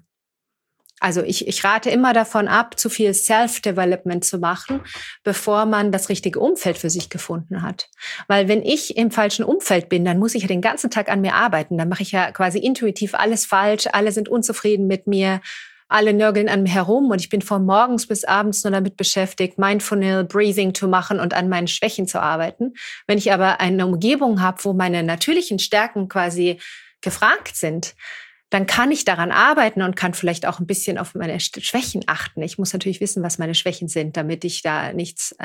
Also ich rate immer davon ab, zu viel Self-Development zu machen, bevor man das richtige Umfeld für sich gefunden hat. Weil wenn ich im falschen Umfeld bin, dann muss ich ja den ganzen Tag an mir arbeiten. Dann mache ich ja quasi intuitiv alles falsch, alle sind unzufrieden mit mir, alle nörgeln an mir herum und ich bin von morgens bis abends nur damit beschäftigt, Mindful Breathing zu machen und an meinen Schwächen zu arbeiten. Wenn ich aber eine Umgebung habe, wo meine natürlichen Stärken quasi gefragt sind, dann kann ich daran arbeiten und kann vielleicht auch ein bisschen auf meine Schwächen achten. Ich muss natürlich wissen, was meine Schwächen sind, damit ich da nichts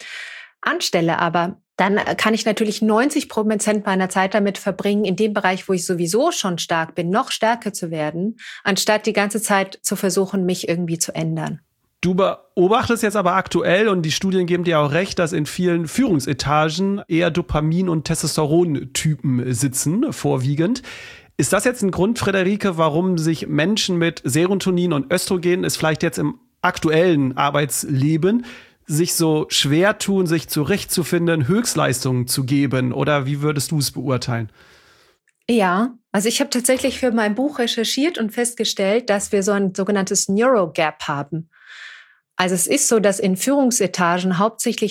anstelle. Aber dann kann ich natürlich 90% meiner Zeit damit verbringen, in dem Bereich, wo ich sowieso schon stark bin, noch stärker zu werden, anstatt die ganze Zeit zu versuchen, mich irgendwie zu ändern. Du beobachtest jetzt aber aktuell, und die Studien geben dir auch recht, dass in vielen Führungsetagen eher Dopamin- und Testosteron-Typen sitzen, vorwiegend. Ist das jetzt ein Grund, Friederike, warum sich Menschen mit Serotonin und Östrogen es vielleicht jetzt im aktuellen Arbeitsleben sich so schwer tun, sich zurechtzufinden, Höchstleistungen zu geben? Oder wie würdest du es beurteilen? Ja, also ich habe tatsächlich für mein Buch recherchiert und festgestellt, dass wir so ein sogenanntes Neurogap haben. Also es ist so, dass in Führungsetagen hauptsächlich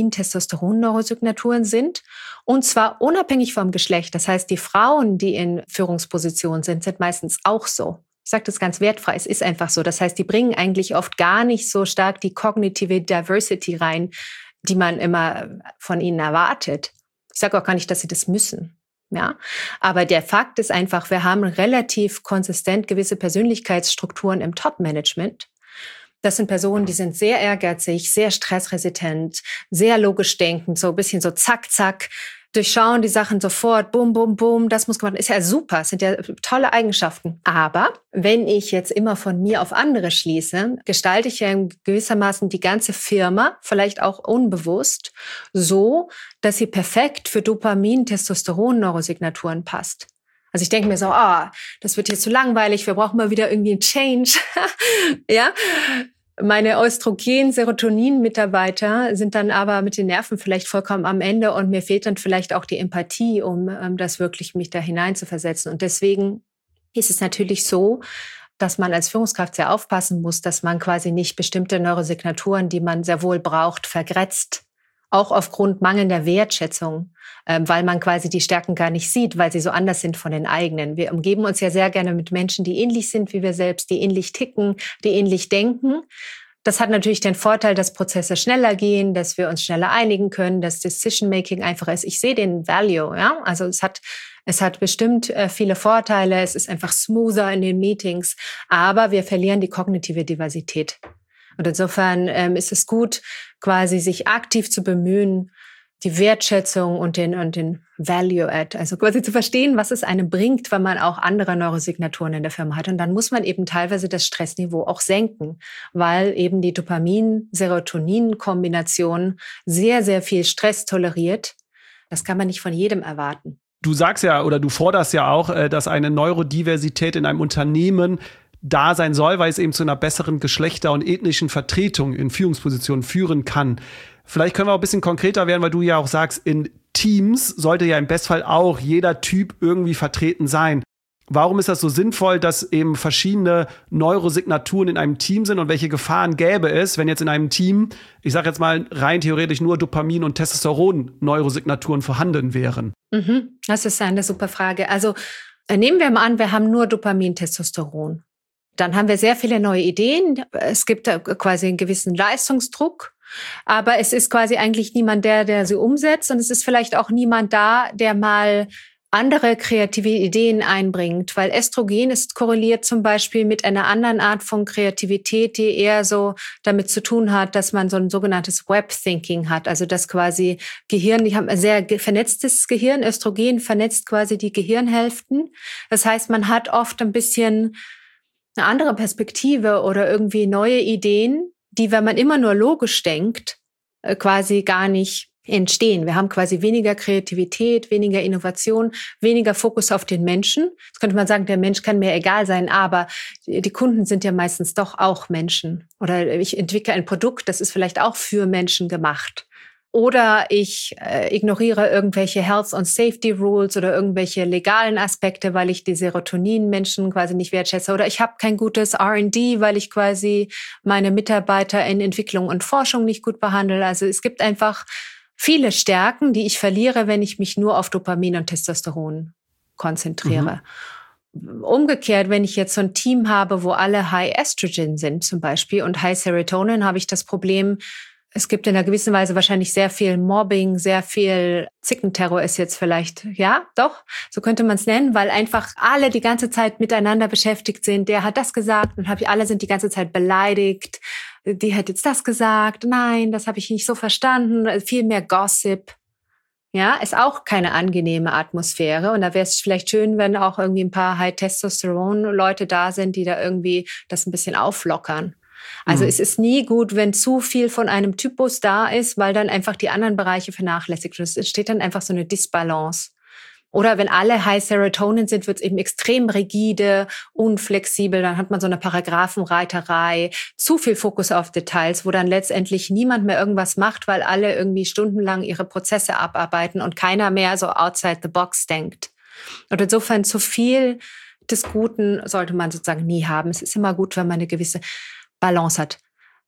Dopamin-Testosteron-Neurosignaturen sind, und zwar unabhängig vom Geschlecht. Das heißt, die Frauen, die in Führungspositionen sind meistens auch so. Ich sage das ganz wertfrei, es ist einfach so. Das heißt, die bringen eigentlich oft gar nicht so stark die kognitive Diversity rein, die man immer von ihnen erwartet. Ich sage auch gar nicht, dass sie das müssen. Ja, aber der Fakt ist einfach, wir haben relativ konsistent gewisse Persönlichkeitsstrukturen im Top-Management. Das sind Personen, die sind sehr ehrgeizig, sehr stressresistent, sehr logisch denkend, so ein bisschen so zack, zack, durchschauen die Sachen sofort, bum, bum, bum, das muss gemacht werden. Ist ja super, das sind ja tolle Eigenschaften. Aber wenn ich jetzt immer von mir auf andere schließe, gestalte ich ja gewissermaßen die ganze Firma, vielleicht auch unbewusst, so, dass sie perfekt für Dopamin-, Testosteron-Neurosignaturen passt. Also ich denke mir so, das wird jetzt zu langweilig, wir brauchen mal wieder irgendwie einen Change. Ja, meine Östrogen-Serotonin-Mitarbeiter sind dann aber mit den Nerven vielleicht vollkommen am Ende und mir fehlt dann vielleicht auch die Empathie, um das wirklich mich da hineinzuversetzen. Und deswegen ist es natürlich so, dass man als Führungskraft sehr aufpassen muss, dass man quasi nicht bestimmte Neurosignaturen, die man sehr wohl braucht, vergrätzt. Auch aufgrund mangelnder Wertschätzung, weil man quasi die Stärken gar nicht sieht, weil sie so anders sind von den eigenen. Wir umgeben uns ja sehr gerne mit Menschen, die ähnlich sind wie wir selbst, die ähnlich ticken, die ähnlich denken. Das hat natürlich den Vorteil, dass Prozesse schneller gehen, dass wir uns schneller einigen können, dass Decision-Making einfacher ist. Ich sehe den Value, ja. Also es hat bestimmt viele Vorteile. Es ist einfach smoother in den Meetings, aber wir verlieren die kognitive Diversität. Und insofern ist es gut, quasi sich aktiv zu bemühen, die Wertschätzung und den Value-Add, also quasi zu verstehen, was es einem bringt, wenn man auch andere Neurosignaturen in der Firma hat. Und dann muss man eben teilweise das Stressniveau auch senken, weil eben die Dopamin-Serotonin-Kombination sehr, sehr viel Stress toleriert. Das kann man nicht von jedem erwarten. Du sagst ja oder du forderst ja auch, dass eine Neurodiversität in einem Unternehmen da sein soll, weil es eben zu einer besseren Geschlechter- und ethnischen Vertretung in Führungspositionen führen kann. Vielleicht können wir auch ein bisschen konkreter werden, weil du ja auch sagst, in Teams sollte ja im Bestfall auch jeder Typ irgendwie vertreten sein. Warum ist das so sinnvoll, dass eben verschiedene Neurosignaturen in einem Team sind und welche Gefahren gäbe es, wenn jetzt in einem Team, ich sage jetzt mal rein theoretisch nur Dopamin- und Testosteron-Neurosignaturen vorhanden wären? Das ist eine super Frage. Also nehmen wir mal an, wir haben nur Dopamin, Testosteron. Dann haben wir sehr viele neue Ideen. Es gibt quasi einen gewissen Leistungsdruck. Aber es ist quasi eigentlich niemand der sie umsetzt. Und es ist vielleicht auch niemand da, der mal andere kreative Ideen einbringt. Weil Östrogen ist korreliert zum Beispiel mit einer anderen Art von Kreativität, die eher so damit zu tun hat, dass man so ein sogenanntes Web-Thinking hat. Also dass quasi die haben ein sehr vernetztes Gehirn. Östrogen vernetzt quasi die Gehirnhälften. Das heißt, man hat oft ein bisschen eine andere Perspektive oder irgendwie neue Ideen, die, wenn man immer nur logisch denkt, quasi gar nicht entstehen. Wir haben quasi weniger Kreativität, weniger Innovation, weniger Fokus auf den Menschen. Jetzt könnte man sagen, der Mensch kann mir egal sein, aber die Kunden sind ja meistens doch auch Menschen. Oder ich entwickle ein Produkt, das ist vielleicht auch für Menschen gemacht. Oder ich ignoriere irgendwelche Health- und Safety-Rules oder irgendwelche legalen Aspekte, weil ich die Serotonin-Menschen quasi nicht wertschätze. Oder ich habe kein gutes R&D, weil ich quasi meine Mitarbeiter in Entwicklung und Forschung nicht gut behandle. Also es gibt einfach viele Stärken, die ich verliere, wenn ich mich nur auf Dopamin und Testosteron konzentriere. Umgekehrt, wenn ich jetzt so ein Team habe, wo alle High Estrogen sind zum Beispiel und High Serotonin, habe ich das Problem, es gibt in einer gewissen Weise wahrscheinlich sehr viel Mobbing, sehr viel Zickenterror ist jetzt vielleicht, ja, doch, so könnte man es nennen, weil einfach alle die ganze Zeit miteinander beschäftigt sind. Der hat das gesagt und alle sind die ganze Zeit beleidigt. Die hat jetzt das gesagt. Nein, das habe ich nicht so verstanden. Viel mehr Gossip. Ja, ist auch keine angenehme Atmosphäre. Und da wäre es vielleicht schön, wenn auch irgendwie ein paar High-Testosteron-Leute da sind, die da irgendwie das ein bisschen auflockern. Also es ist nie gut, wenn zu viel von einem Typus da ist, weil dann einfach die anderen Bereiche vernachlässigt wird. Es entsteht dann einfach so eine Disbalance. Oder wenn alle High Serotonin sind, wird es eben extrem rigide, unflexibel. Dann hat man so eine Paragraphenreiterei, zu viel Fokus auf Details, wo dann letztendlich niemand mehr irgendwas macht, weil alle irgendwie stundenlang ihre Prozesse abarbeiten und keiner mehr so outside the box denkt. Und insofern zu viel des Guten sollte man sozusagen nie haben. Es ist immer gut, wenn man eine gewisse Balance hat.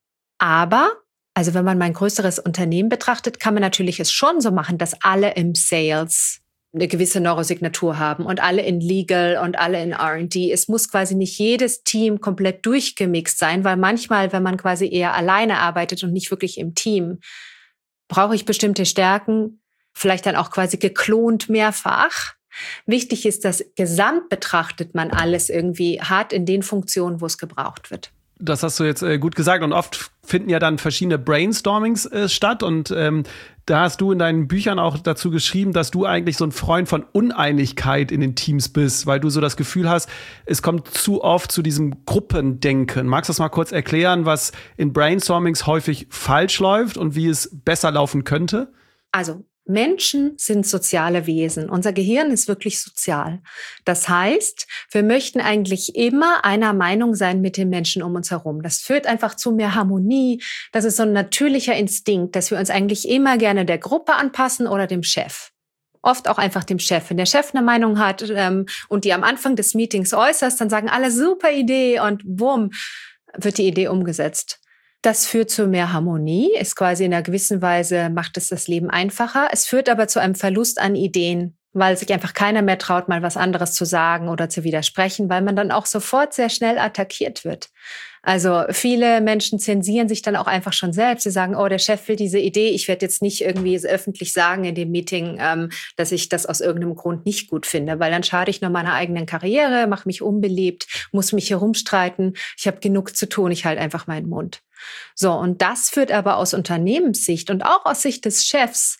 Aber, also wenn man mein größeres Unternehmen betrachtet, kann man natürlich es schon so machen, dass alle im Sales eine gewisse Neurosignatur haben und alle in Legal und alle in R&D. Es muss quasi nicht jedes Team komplett durchgemixt sein, weil manchmal, wenn man quasi eher alleine arbeitet und nicht wirklich im Team, brauche ich bestimmte Stärken, vielleicht dann auch quasi geklont mehrfach. Wichtig ist, dass gesamt betrachtet man alles irgendwie hat in den Funktionen, wo es gebraucht wird. Das hast du jetzt gut gesagt. Und oft finden ja dann verschiedene Brainstormings statt. Und da hast du in deinen Büchern auch dazu geschrieben, dass du eigentlich so ein Freund von Uneinigkeit in den Teams bist, weil du so das Gefühl hast, es kommt zu oft zu diesem Gruppendenken. Magst du das mal kurz erklären, was in Brainstormings häufig falsch läuft und wie es besser laufen könnte? Also Menschen sind soziale Wesen. Unser Gehirn ist wirklich sozial. Das heißt, wir möchten eigentlich immer einer Meinung sein mit den Menschen um uns herum. Das führt einfach zu mehr Harmonie. Das ist so ein natürlicher Instinkt, dass wir uns eigentlich immer gerne der Gruppe anpassen oder dem Chef. Oft auch einfach dem Chef. Wenn der Chef eine Meinung hat und die am Anfang des Meetings äußerst, dann sagen alle, super Idee und bumm, wird die Idee umgesetzt. Das führt zu mehr Harmonie, ist quasi in einer gewissen Weise, macht es das Leben einfacher. Es führt aber zu einem Verlust an Ideen, weil sich einfach keiner mehr traut, mal was anderes zu sagen oder zu widersprechen, weil man dann auch sofort sehr schnell attackiert wird. Also viele Menschen zensieren sich dann auch einfach schon selbst. Sie sagen, oh, der Chef will diese Idee. Ich werde jetzt nicht irgendwie öffentlich sagen in dem Meeting, dass ich das aus irgendeinem Grund nicht gut finde, weil dann schade ich nur meiner eigenen Karriere, mache mich unbeliebt, muss mich herumstreiten. Ich habe genug zu tun, ich halte einfach meinen Mund. So, und das führt aber aus Unternehmenssicht und auch aus Sicht des Chefs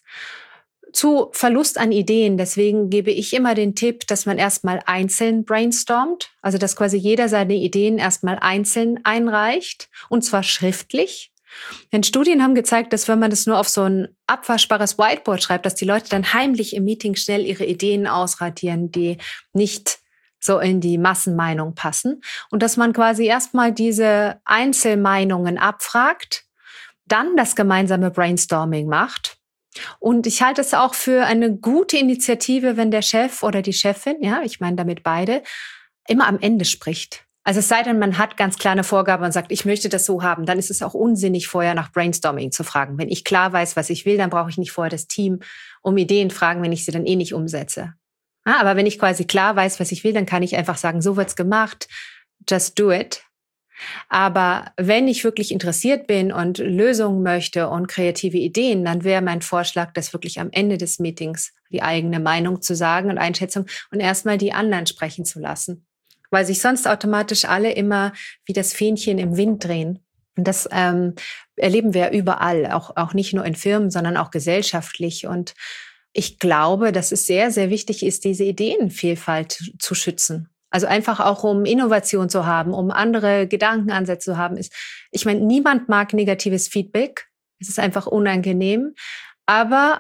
zu Verlust an Ideen. Deswegen gebe ich immer den Tipp, dass man erstmal einzeln brainstormt, also dass quasi jeder seine Ideen erstmal einzeln einreicht, und zwar schriftlich. Denn Studien haben gezeigt, dass wenn man das nur auf so ein abwaschbares Whiteboard schreibt, dass die Leute dann heimlich im Meeting schnell ihre Ideen ausradieren, die nicht so in die Massenmeinung passen. Und dass man quasi erstmal diese Einzelmeinungen abfragt, dann das gemeinsame Brainstorming macht. Und ich halte es auch für eine gute Initiative, wenn der Chef oder die Chefin, ja, ich meine damit beide, immer am Ende spricht. Also es sei denn, man hat ganz klar eine Vorgabe und sagt, ich möchte das so haben, dann ist es auch unsinnig, vorher nach Brainstorming zu fragen. Wenn ich klar weiß, was ich will, dann brauche ich nicht vorher das Team um Ideen fragen, wenn ich sie dann eh nicht umsetze. Ja, aber wenn ich quasi klar weiß, was ich will, dann kann ich einfach sagen, so wird's gemacht, just do it. Aber wenn ich wirklich interessiert bin und Lösungen möchte und kreative Ideen, dann wäre mein Vorschlag, das wirklich am Ende des Meetings die eigene Meinung zu sagen und Einschätzung und erstmal die anderen sprechen zu lassen. Weil sich sonst automatisch alle immer wie das Fähnchen im Wind drehen. Und das erleben wir überall, auch nicht nur in Firmen, sondern auch gesellschaftlich. Und ich glaube, dass es sehr, sehr wichtig ist, diese Ideenvielfalt zu schützen. Also einfach auch, um Innovation zu haben, um andere Gedankenansätze zu haben. Ich meine, niemand mag negatives Feedback. Es ist einfach unangenehm. Aber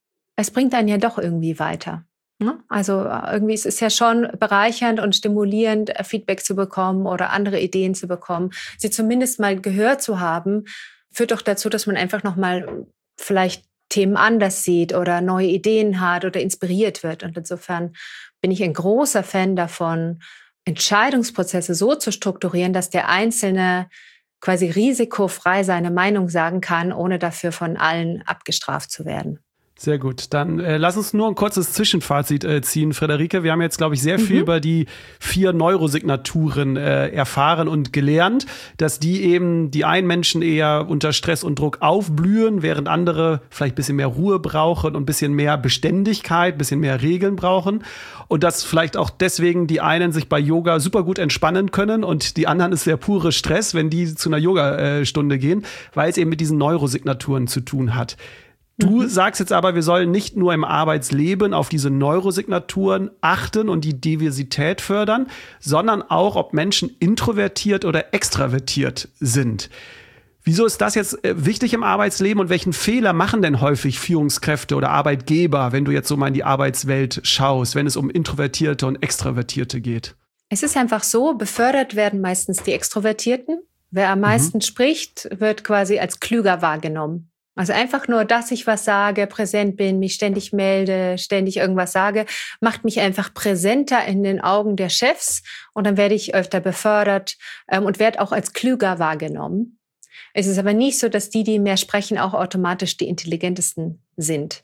es bringt einen ja doch irgendwie weiter. Also irgendwie ist es ja schon bereichernd und stimulierend, Feedback zu bekommen oder andere Ideen zu bekommen. Sie zumindest mal gehört zu haben, führt doch dazu, dass man einfach nochmal vielleicht Themen anders sieht oder neue Ideen hat oder inspiriert wird. Und insofern bin ich ein großer Fan davon, Entscheidungsprozesse so zu strukturieren, dass der Einzelne quasi risikofrei seine Meinung sagen kann, ohne dafür von allen abgestraft zu werden. Sehr gut. Dann lass uns nur ein kurzes Zwischenfazit ziehen, Friederike. Wir haben jetzt, glaube ich, sehr viel über die 4 Neurosignaturen erfahren und gelernt, dass die einen Menschen eher unter Stress und Druck aufblühen, während andere vielleicht ein bisschen mehr Ruhe brauchen und ein bisschen mehr Beständigkeit, ein bisschen mehr Regeln brauchen. Und dass vielleicht auch deswegen die einen sich bei Yoga super gut entspannen können und die anderen ist der pure Stress, wenn die zu einer Yogastunde gehen, weil es eben mit diesen Neurosignaturen zu tun hat. Du sagst jetzt aber, wir sollen nicht nur im Arbeitsleben auf diese Neurosignaturen achten und die Diversität fördern, sondern auch, ob Menschen introvertiert oder extravertiert sind. Wieso ist das jetzt wichtig im Arbeitsleben und welchen Fehler machen denn häufig Führungskräfte oder Arbeitgeber, wenn du jetzt so mal in die Arbeitswelt schaust, wenn es um Introvertierte und Extravertierte geht? Es ist einfach so, befördert werden meistens die Extrovertierten. Wer am meisten spricht, wird quasi als klüger wahrgenommen. Also einfach nur, dass ich was sage, präsent bin, mich ständig melde, ständig irgendwas sage, macht mich einfach präsenter in den Augen der Chefs und dann werde ich öfter befördert und werde auch als klüger wahrgenommen. Es ist aber nicht so, dass die mehr sprechen, auch automatisch die intelligentesten sind.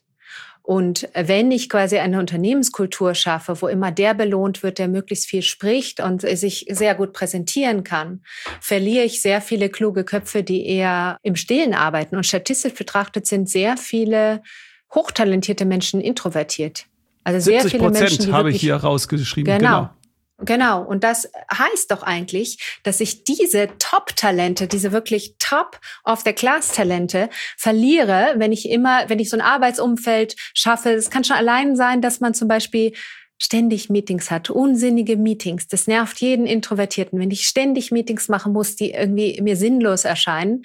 Und wenn ich quasi eine Unternehmenskultur schaffe, wo immer der belohnt wird, der möglichst viel spricht und sich sehr gut präsentieren kann, verliere ich sehr viele kluge Köpfe, die eher im Stillen arbeiten. Und statistisch betrachtet sind sehr viele hochtalentierte Menschen introvertiert. Also sehr viele Menschen, die habe ich hier rausgeschrieben. Genau. Und das heißt doch eigentlich, dass ich diese Top-Talente, diese wirklich Top-of-the-Class-Talente verliere, wenn ich so ein Arbeitsumfeld schaffe. Es kann schon allein sein, dass man zum Beispiel ständig Meetings hat, unsinnige Meetings. Das nervt jeden Introvertierten. Wenn ich ständig Meetings machen muss, die irgendwie mir sinnlos erscheinen,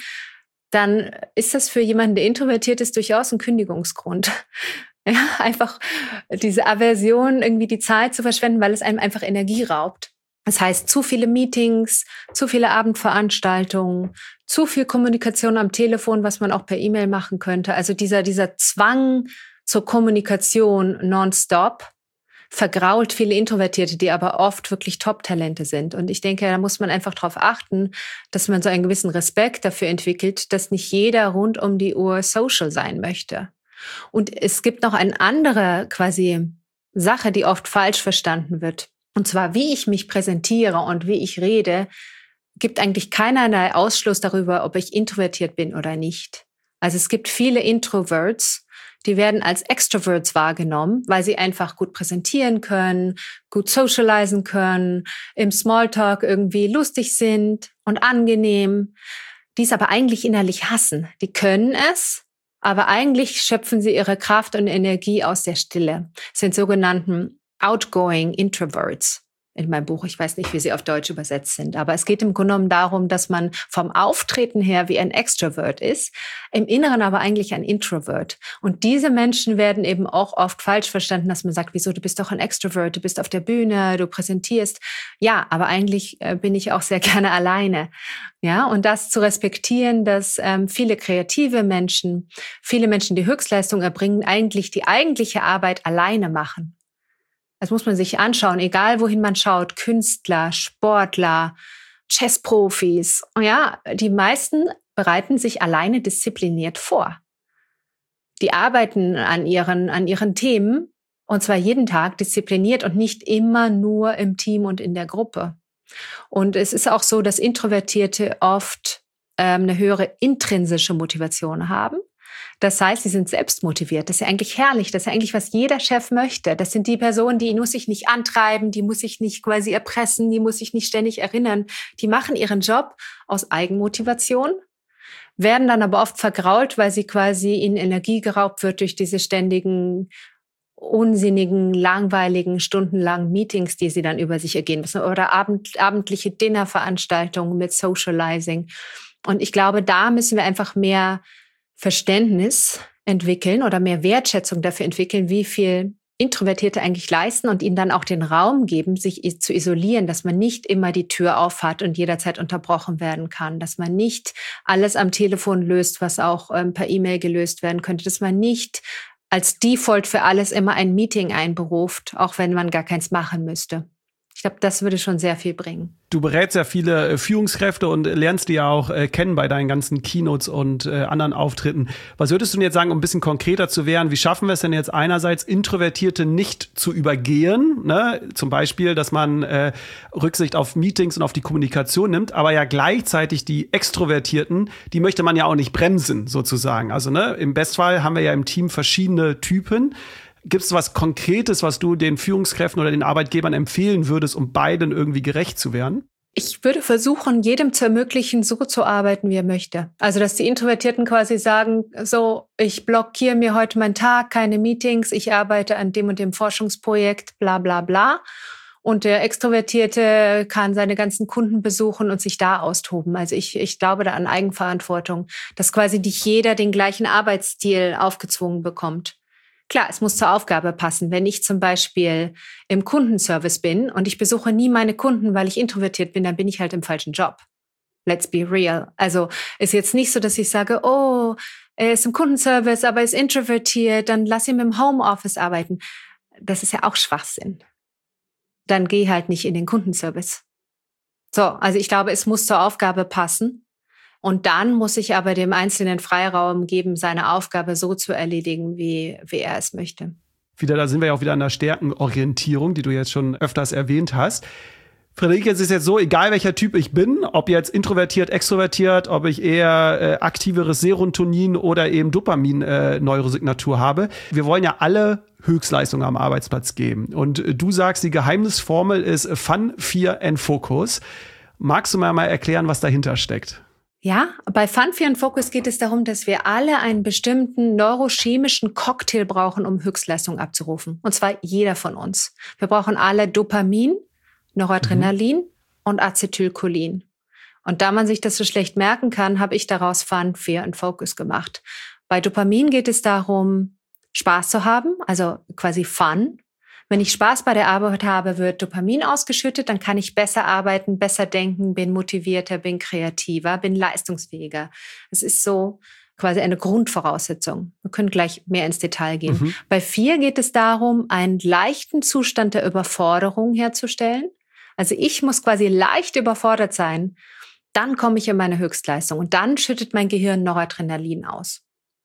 dann ist das für jemanden, der introvertiert ist, durchaus ein Kündigungsgrund. Ja, einfach diese Aversion, irgendwie die Zeit zu verschwenden, weil es einem einfach Energie raubt. Das heißt, zu viele Meetings, zu viele Abendveranstaltungen, zu viel Kommunikation am Telefon, was man auch per E-Mail machen könnte. Also dieser Zwang zur Kommunikation nonstop vergrault viele Introvertierte, die aber oft wirklich Top-Talente sind. Und ich denke, da muss man einfach darauf achten, dass man so einen gewissen Respekt dafür entwickelt, dass nicht jeder rund um die Uhr social sein möchte. Und es gibt noch eine andere quasi Sache, die oft falsch verstanden wird. Und zwar, wie ich mich präsentiere und wie ich rede, gibt eigentlich keinerlei Ausschluss darüber, ob ich introvertiert bin oder nicht. Also es gibt viele Introverts, die werden als Extroverts wahrgenommen, weil sie einfach gut präsentieren können, gut socialisen können, im Smalltalk irgendwie lustig sind und angenehm, die es aber eigentlich innerlich hassen. Die können es, aber eigentlich schöpfen sie ihre Kraft und Energie aus der Stille. Das sind sogenannten outgoing Introverts. In meinem Buch, ich weiß nicht, wie sie auf Deutsch übersetzt sind, aber es geht im Grunde genommen darum, dass man vom Auftreten her wie ein Extrovert ist, im Inneren aber eigentlich ein Introvert. Und diese Menschen werden eben auch oft falsch verstanden, dass man sagt, wieso, du bist doch ein Extrovert, du bist auf der Bühne, du präsentierst. Ja, aber eigentlich bin ich auch sehr gerne alleine. Ja, und das zu respektieren, dass viele kreative Menschen, viele Menschen, die Höchstleistung erbringen, eigentlich die eigentliche Arbeit alleine machen. Das muss man sich anschauen, egal wohin man schaut, Künstler, Sportler, Chessprofis. Ja, die meisten bereiten sich alleine diszipliniert vor. Die arbeiten an ihren Themen und zwar jeden Tag diszipliniert und nicht immer nur im Team und in der Gruppe. Und es ist auch so, dass Introvertierte oft eine höhere intrinsische Motivation haben. Das heißt, sie sind selbst motiviert. Das ist ja eigentlich herrlich. Das ist ja eigentlich, was jeder Chef möchte. Das sind die Personen, die muss sich nicht antreiben, die muss sich nicht quasi erpressen, die muss sich nicht ständig erinnern. Die machen ihren Job aus Eigenmotivation, werden dann aber oft vergrault, weil sie quasi ihnen Energie geraubt wird durch diese ständigen, unsinnigen, langweiligen, stundenlangen Meetings, die sie dann über sich ergehen müssen. Oder abendliche Dinnerveranstaltungen mit Socializing. Und ich glaube, da müssen wir einfach mehr Verständnis entwickeln oder mehr Wertschätzung dafür entwickeln, wie viel Introvertierte eigentlich leisten und ihnen dann auch den Raum geben, sich zu isolieren, dass man nicht immer die Tür aufhat und jederzeit unterbrochen werden kann, dass man nicht alles am Telefon löst, was auch per E-Mail gelöst werden könnte, dass man nicht als Default für alles immer ein Meeting einberuft, auch wenn man gar keins machen müsste. Ich glaube, das würde schon sehr viel bringen. Du berätst ja viele Führungskräfte und lernst die ja auch kennen bei deinen ganzen Keynotes und anderen Auftritten. Was würdest du denn jetzt sagen, um ein bisschen konkreter zu werden? Wie schaffen wir es denn jetzt einerseits, Introvertierte nicht zu übergehen? Ne? Zum Beispiel, dass man Rücksicht auf Meetings und auf die Kommunikation nimmt, aber ja gleichzeitig die Extrovertierten, die möchte man ja auch nicht bremsen, sozusagen. Also ne, im Bestfall haben wir ja im Team verschiedene Typen. Gibt es was Konkretes, was du den Führungskräften oder den Arbeitgebern empfehlen würdest, um beiden irgendwie gerecht zu werden? Ich würde versuchen, jedem zu ermöglichen, so zu arbeiten, wie er möchte. Also, dass die Introvertierten quasi sagen, so, ich blockiere mir heute meinen Tag, keine Meetings, ich arbeite an dem und dem Forschungsprojekt, bla bla bla. Und der Extrovertierte kann seine ganzen Kunden besuchen und sich da austoben. Also ich glaube da an Eigenverantwortung, dass quasi nicht jeder den gleichen Arbeitsstil aufgezwungen bekommt. Klar, es muss zur Aufgabe passen. Wenn ich zum Beispiel im Kundenservice bin und ich besuche nie meine Kunden, weil ich introvertiert bin, dann bin ich halt im falschen Job. Let's be real. Also ist jetzt nicht so, dass ich sage, oh, er ist im Kundenservice, aber er ist introvertiert, dann lass ihn im Homeoffice arbeiten. Das ist ja auch Schwachsinn. Dann geh halt nicht in den Kundenservice. So, also ich glaube, es muss zur Aufgabe passen. Und dann muss ich aber dem Einzelnen Freiraum geben, seine Aufgabe so zu erledigen, wie er es möchte. Da sind wir ja auch wieder an der Stärkenorientierung, die du jetzt schon öfters erwähnt hast. Friederike, es ist jetzt so, egal welcher Typ ich bin, ob jetzt introvertiert, extrovertiert, ob ich eher aktiveres Serotonin oder eben Dopamin-Neurosignatur habe. Wir wollen ja alle Höchstleistungen am Arbeitsplatz geben. Und du sagst, die Geheimnisformel ist Fun, Fear and Focus. Magst du mir mal erklären, was dahinter steckt? Ja, bei Fun, Fear and Focus geht es darum, dass wir alle einen bestimmten neurochemischen Cocktail brauchen, um Höchstleistung abzurufen. Und zwar jeder von uns. Wir brauchen alle Dopamin, Noradrenalin und Acetylcholin. Und da man sich das so schlecht merken kann, habe ich daraus Fun, Fear and Focus gemacht. Bei Dopamin geht es darum, Spaß zu haben, also quasi Fun. Wenn ich Spaß bei der Arbeit habe, wird Dopamin ausgeschüttet, dann kann ich besser arbeiten, besser denken, bin motivierter, bin kreativer, bin leistungsfähiger. Es ist so quasi eine Grundvoraussetzung. Wir können gleich mehr ins Detail gehen. Bei Fear geht es darum, einen leichten Zustand der Überforderung herzustellen. Also ich muss quasi leicht überfordert sein, dann komme ich in meine Höchstleistung und dann schüttet mein Gehirn Noradrenalin aus.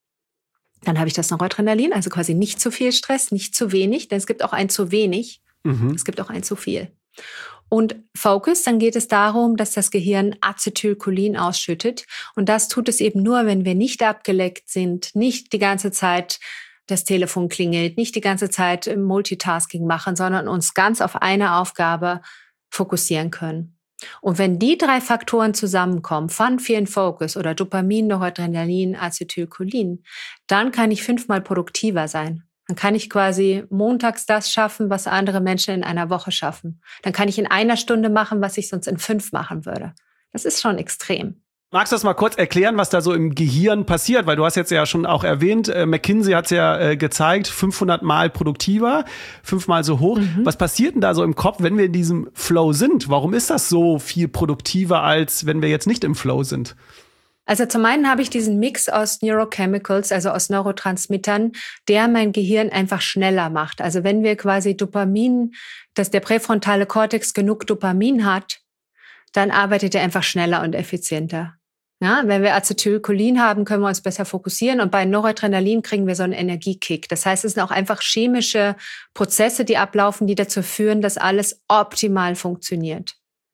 Dann habe ich das Noradrenalin, also quasi nicht zu viel Stress, nicht zu wenig, denn es gibt auch ein zu wenig, es gibt auch ein zu viel. Und Focus, dann geht es darum, dass das Gehirn Acetylcholin ausschüttet. Und das tut es eben nur, wenn wir nicht abgelenkt sind, nicht die ganze Zeit das Telefon klingelt, nicht die ganze Zeit Multitasking machen, sondern uns ganz auf eine Aufgabe fokussieren können. Und wenn die 3 Faktoren zusammenkommen, Fun, Fear und Focus oder Dopamin, Noradrenalin, Acetylcholin, dann kann ich 5-mal produktiver sein. Dann kann ich quasi montags das schaffen, was andere Menschen in einer Woche schaffen. Dann kann ich in 1 Stunde machen, was ich sonst in 5 machen würde. Das ist schon extrem. Magst du das mal kurz erklären, was da so im Gehirn passiert? Weil du hast jetzt ja schon auch erwähnt, McKinsey hat es ja gezeigt, 500 Mal produktiver, 5-mal so hoch. Was passiert denn da so im Kopf, wenn wir in diesem Flow sind? Warum ist das so viel produktiver, als wenn wir jetzt nicht im Flow sind? Also zum einen habe ich diesen Mix aus Neurochemicals, also aus Neurotransmittern, der mein Gehirn einfach schneller macht. Also wenn wir quasi Dopamin, dass der präfrontale Kortex genug Dopamin hat, dann arbeitet er einfach schneller und effizienter. Ja, wenn wir Acetylcholin haben, können wir uns besser fokussieren und bei Noradrenalin kriegen wir so einen Energiekick. Das heißt, es sind auch einfach chemische Prozesse, die ablaufen, die dazu führen, dass alles optimal funktioniert.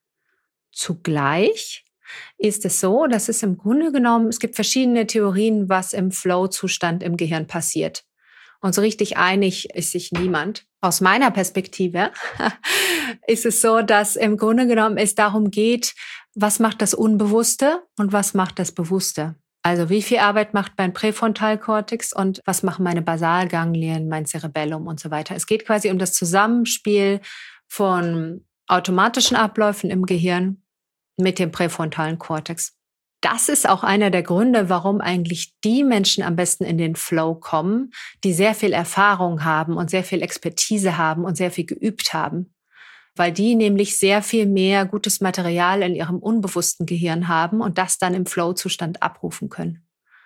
Zugleich ist es so, dass es im Grunde genommen, es gibt verschiedene Theorien, was im Flow-Zustand im Gehirn passiert. Und so richtig einig ist sich niemand. Aus meiner Perspektive ist es so, dass im Grunde genommen es darum geht, was macht das Unbewusste und was macht das Bewusste. Also wie viel Arbeit macht mein Präfrontalkortex und was machen meine Basalganglien, mein Cerebellum und so weiter. Es geht quasi um das Zusammenspiel von automatischen Abläufen im Gehirn mit dem präfrontalen Kortex. Das ist auch einer der Gründe, warum eigentlich die Menschen am besten in den Flow kommen, die sehr viel Erfahrung haben und sehr viel Expertise haben und sehr viel geübt haben. Weil die nämlich sehr viel mehr gutes Material in ihrem unbewussten Gehirn haben und das dann im Flow-Zustand abrufen können.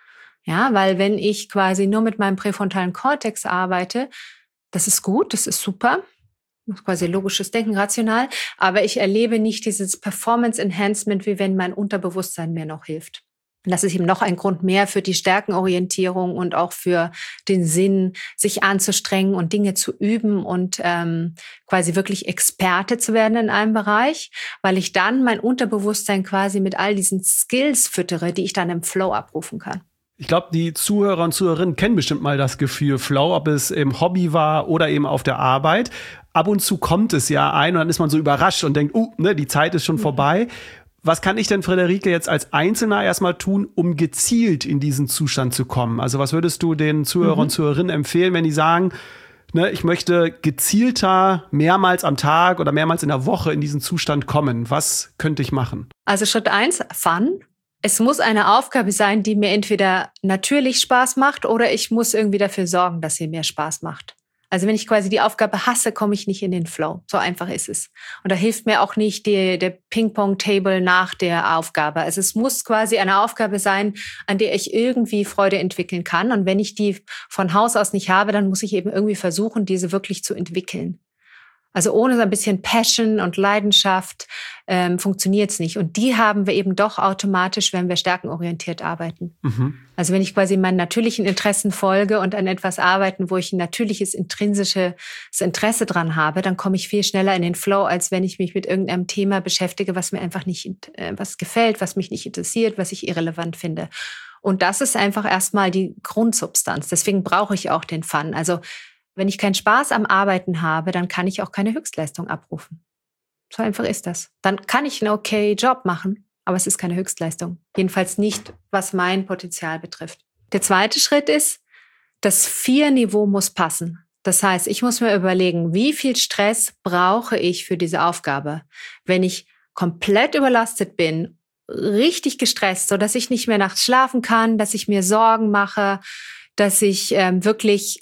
Ja, weil wenn ich quasi nur mit meinem präfrontalen Kortex arbeite, das ist gut, das ist super. Quasi logisches Denken, rational, aber ich erlebe nicht dieses Performance-Enhancement, wie wenn mein Unterbewusstsein mir noch hilft. Und das ist eben noch ein Grund mehr für die Stärkenorientierung und auch für den Sinn, sich anzustrengen und Dinge zu üben und quasi wirklich Experte zu werden in einem Bereich, weil ich dann mein Unterbewusstsein quasi mit all diesen Skills füttere, die ich dann im Flow abrufen kann. Ich glaube, die Zuhörer und Zuhörerinnen kennen bestimmt mal das Gefühl Flow, ob es im Hobby war oder eben auf der Arbeit. Ab und zu kommt es ja ein und dann ist man so überrascht und denkt, die Zeit ist schon vorbei. Was kann ich denn, Friederike, jetzt als Einzelner erstmal tun, um gezielt in diesen Zustand zu kommen? Also was würdest du den Zuhörern und Zuhörerinnen empfehlen, wenn die sagen, ich möchte gezielter mehrmals am Tag oder mehrmals in der Woche in diesen Zustand kommen? Was könnte ich machen? Also Schritt 1, Fun. Es muss eine Aufgabe sein, die mir entweder natürlich Spaß macht oder ich muss irgendwie dafür sorgen, dass sie mir Spaß macht. Also wenn ich quasi die Aufgabe hasse, komme ich nicht in den Flow. So einfach ist es. Und da hilft mir auch nicht der Ping-Pong-Table nach der Aufgabe. Also es muss quasi eine Aufgabe sein, an der ich irgendwie Freude entwickeln kann. Und wenn ich die von Haus aus nicht habe, dann muss ich eben irgendwie versuchen, diese wirklich zu entwickeln. Also ohne so ein bisschen Passion und Leidenschaft funktioniert es nicht. Und die haben wir eben doch automatisch, wenn wir stärkenorientiert arbeiten. Also wenn ich quasi meinen natürlichen Interessen folge und an etwas arbeiten, wo ich ein natürliches, intrinsisches Interesse dran habe, dann komme ich viel schneller in den Flow, als wenn ich mich mit irgendeinem Thema beschäftige, was mir einfach nicht was gefällt, was mich nicht interessiert, was ich irrelevant finde. Und das ist einfach erstmal die Grundsubstanz. Deswegen brauche ich auch den Fun. Also wenn ich keinen Spaß am Arbeiten habe, dann kann ich auch keine Höchstleistung abrufen. So einfach ist das. Dann kann ich einen okay Job machen, aber es ist keine Höchstleistung. Jedenfalls nicht, was mein Potenzial betrifft. Der zweite Schritt ist, das Fear-Niveau muss passen. Das heißt, ich muss mir überlegen, wie viel Stress brauche ich für diese Aufgabe? Wenn ich komplett überlastet bin, richtig gestresst, sodass ich nicht mehr nachts schlafen kann, dass ich mir Sorgen mache, dass ich wirklich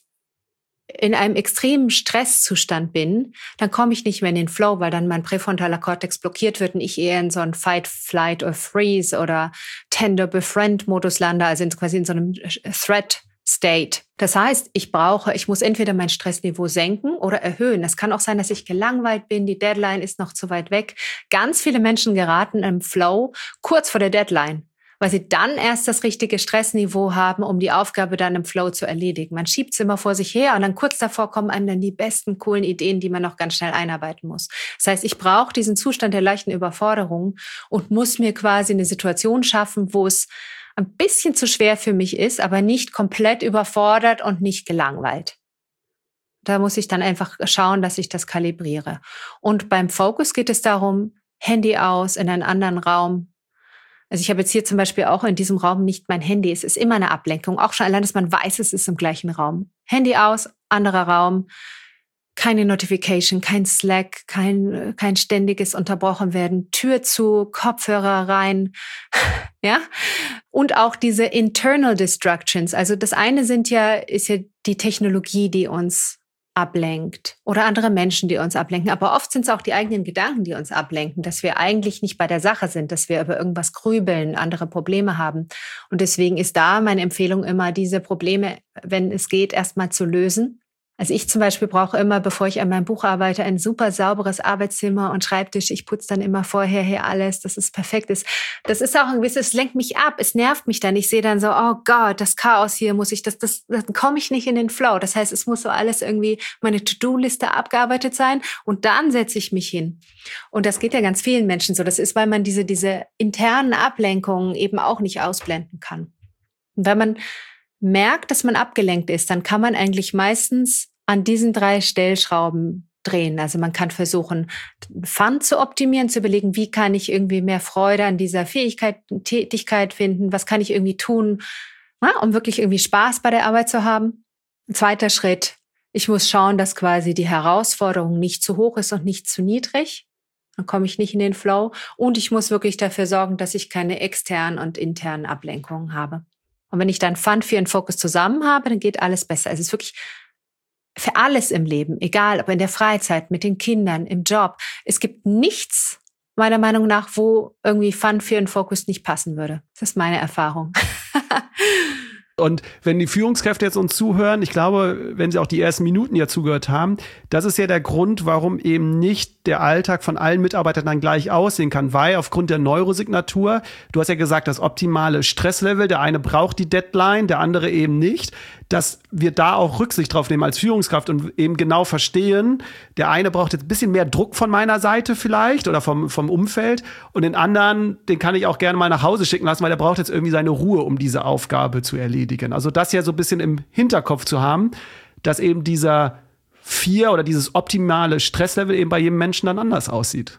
in einem extremen Stresszustand bin, dann komme ich nicht mehr in den Flow, weil dann mein präfrontaler Kortex blockiert wird und ich eher in so einen Fight, Flight or Freeze oder Tender Befriend Modus lande, also quasi in so einem Threat State. Das heißt, ich muss entweder mein Stressniveau senken oder erhöhen. Es kann auch sein, dass ich gelangweilt bin, die Deadline ist noch zu weit weg. Ganz viele Menschen geraten im Flow kurz vor der Deadline. weil sie dann erst das richtige Stressniveau haben, um die Aufgabe dann im Flow zu erledigen. Man schiebt es immer vor sich her und dann kurz davor kommen einem dann die besten, coolen Ideen, die man noch ganz schnell einarbeiten muss. Das heißt, ich brauche diesen Zustand der leichten Überforderung und muss mir quasi eine Situation schaffen, wo es ein bisschen zu schwer für mich ist, aber nicht komplett überfordert und nicht gelangweilt. Da muss ich dann einfach schauen, dass ich das kalibriere. Und beim Focus geht es darum, Handy aus, in einen anderen Raum. Also ich habe jetzt hier zum Beispiel auch in diesem Raum nicht mein Handy. Es ist immer eine Ablenkung. Auch schon allein, dass man weiß, es ist im gleichen Raum. Handy aus, anderer Raum. Keine Notification, kein Slack, kein ständiges unterbrochen werden. Tür zu, Kopfhörer rein. Ja? Und auch diese internal distractions. Also das eine ist ja die Technologie, die uns ablenkt oder andere Menschen, die uns ablenken. Aber oft sind es auch die eigenen Gedanken, die uns ablenken, dass wir eigentlich nicht bei der Sache sind, dass wir über irgendwas grübeln, andere Probleme haben. Und deswegen ist da meine Empfehlung immer, diese Probleme, wenn es geht, erstmal zu lösen. Also ich zum Beispiel brauche immer, bevor ich an meinem Buch arbeite, ein super sauberes Arbeitszimmer und Schreibtisch. Ich putze dann immer vorher hier alles, dass es perfekt ist. Das ist auch ein gewisses, es lenkt mich ab, es nervt mich dann. Ich sehe dann so, oh Gott, das Chaos hier, dann komme ich nicht in den Flow. Das heißt, es muss so alles irgendwie, meine To-Do-Liste abgearbeitet sein und dann setze ich mich hin. Und das geht ja ganz vielen Menschen so. Das ist, weil man diese internen Ablenkungen eben auch nicht ausblenden kann. Und wenn man merkt, dass man abgelenkt ist, dann kann man eigentlich meistens an diesen 3 Stellschrauben drehen. Also man kann versuchen, Fun zu optimieren, zu überlegen, wie kann ich irgendwie mehr Freude an dieser Tätigkeit finden, was kann ich irgendwie tun, um wirklich irgendwie Spaß bei der Arbeit zu haben. Ein zweiter Schritt, ich muss schauen, dass quasi die Herausforderung nicht zu hoch ist und nicht zu niedrig. Dann komme ich nicht in den Flow. Und ich muss wirklich dafür sorgen, dass ich keine externen und internen Ablenkungen habe. Und wenn ich dann Fun, Fear und Focus zusammen habe, dann geht alles besser. Es ist wirklich für alles im Leben, egal ob in der Freizeit, mit den Kindern, im Job. Es gibt nichts, meiner Meinung nach, wo irgendwie Fun, Fear und Focus nicht passen würde. Das ist meine Erfahrung. Und wenn die Führungskräfte jetzt uns zuhören, ich glaube, wenn sie auch die ersten Minuten ja zugehört haben, das ist ja der Grund, warum eben nicht der Alltag von allen Mitarbeitern dann gleich aussehen kann, weil aufgrund der Neurosignatur, du hast ja gesagt, das optimale Stresslevel, der eine braucht die Deadline, der andere eben nicht, dass wir da auch Rücksicht drauf nehmen als Führungskraft und eben genau verstehen, der eine braucht jetzt ein bisschen mehr Druck von meiner Seite vielleicht oder vom Umfeld und den anderen, den kann ich auch gerne mal nach Hause schicken lassen, weil der braucht jetzt irgendwie seine Ruhe, um diese Aufgabe zu erledigen. Also das ja so ein bisschen im Hinterkopf zu haben, dass eben dieser 4 oder dieses optimale Stresslevel eben bei jedem Menschen dann anders aussieht.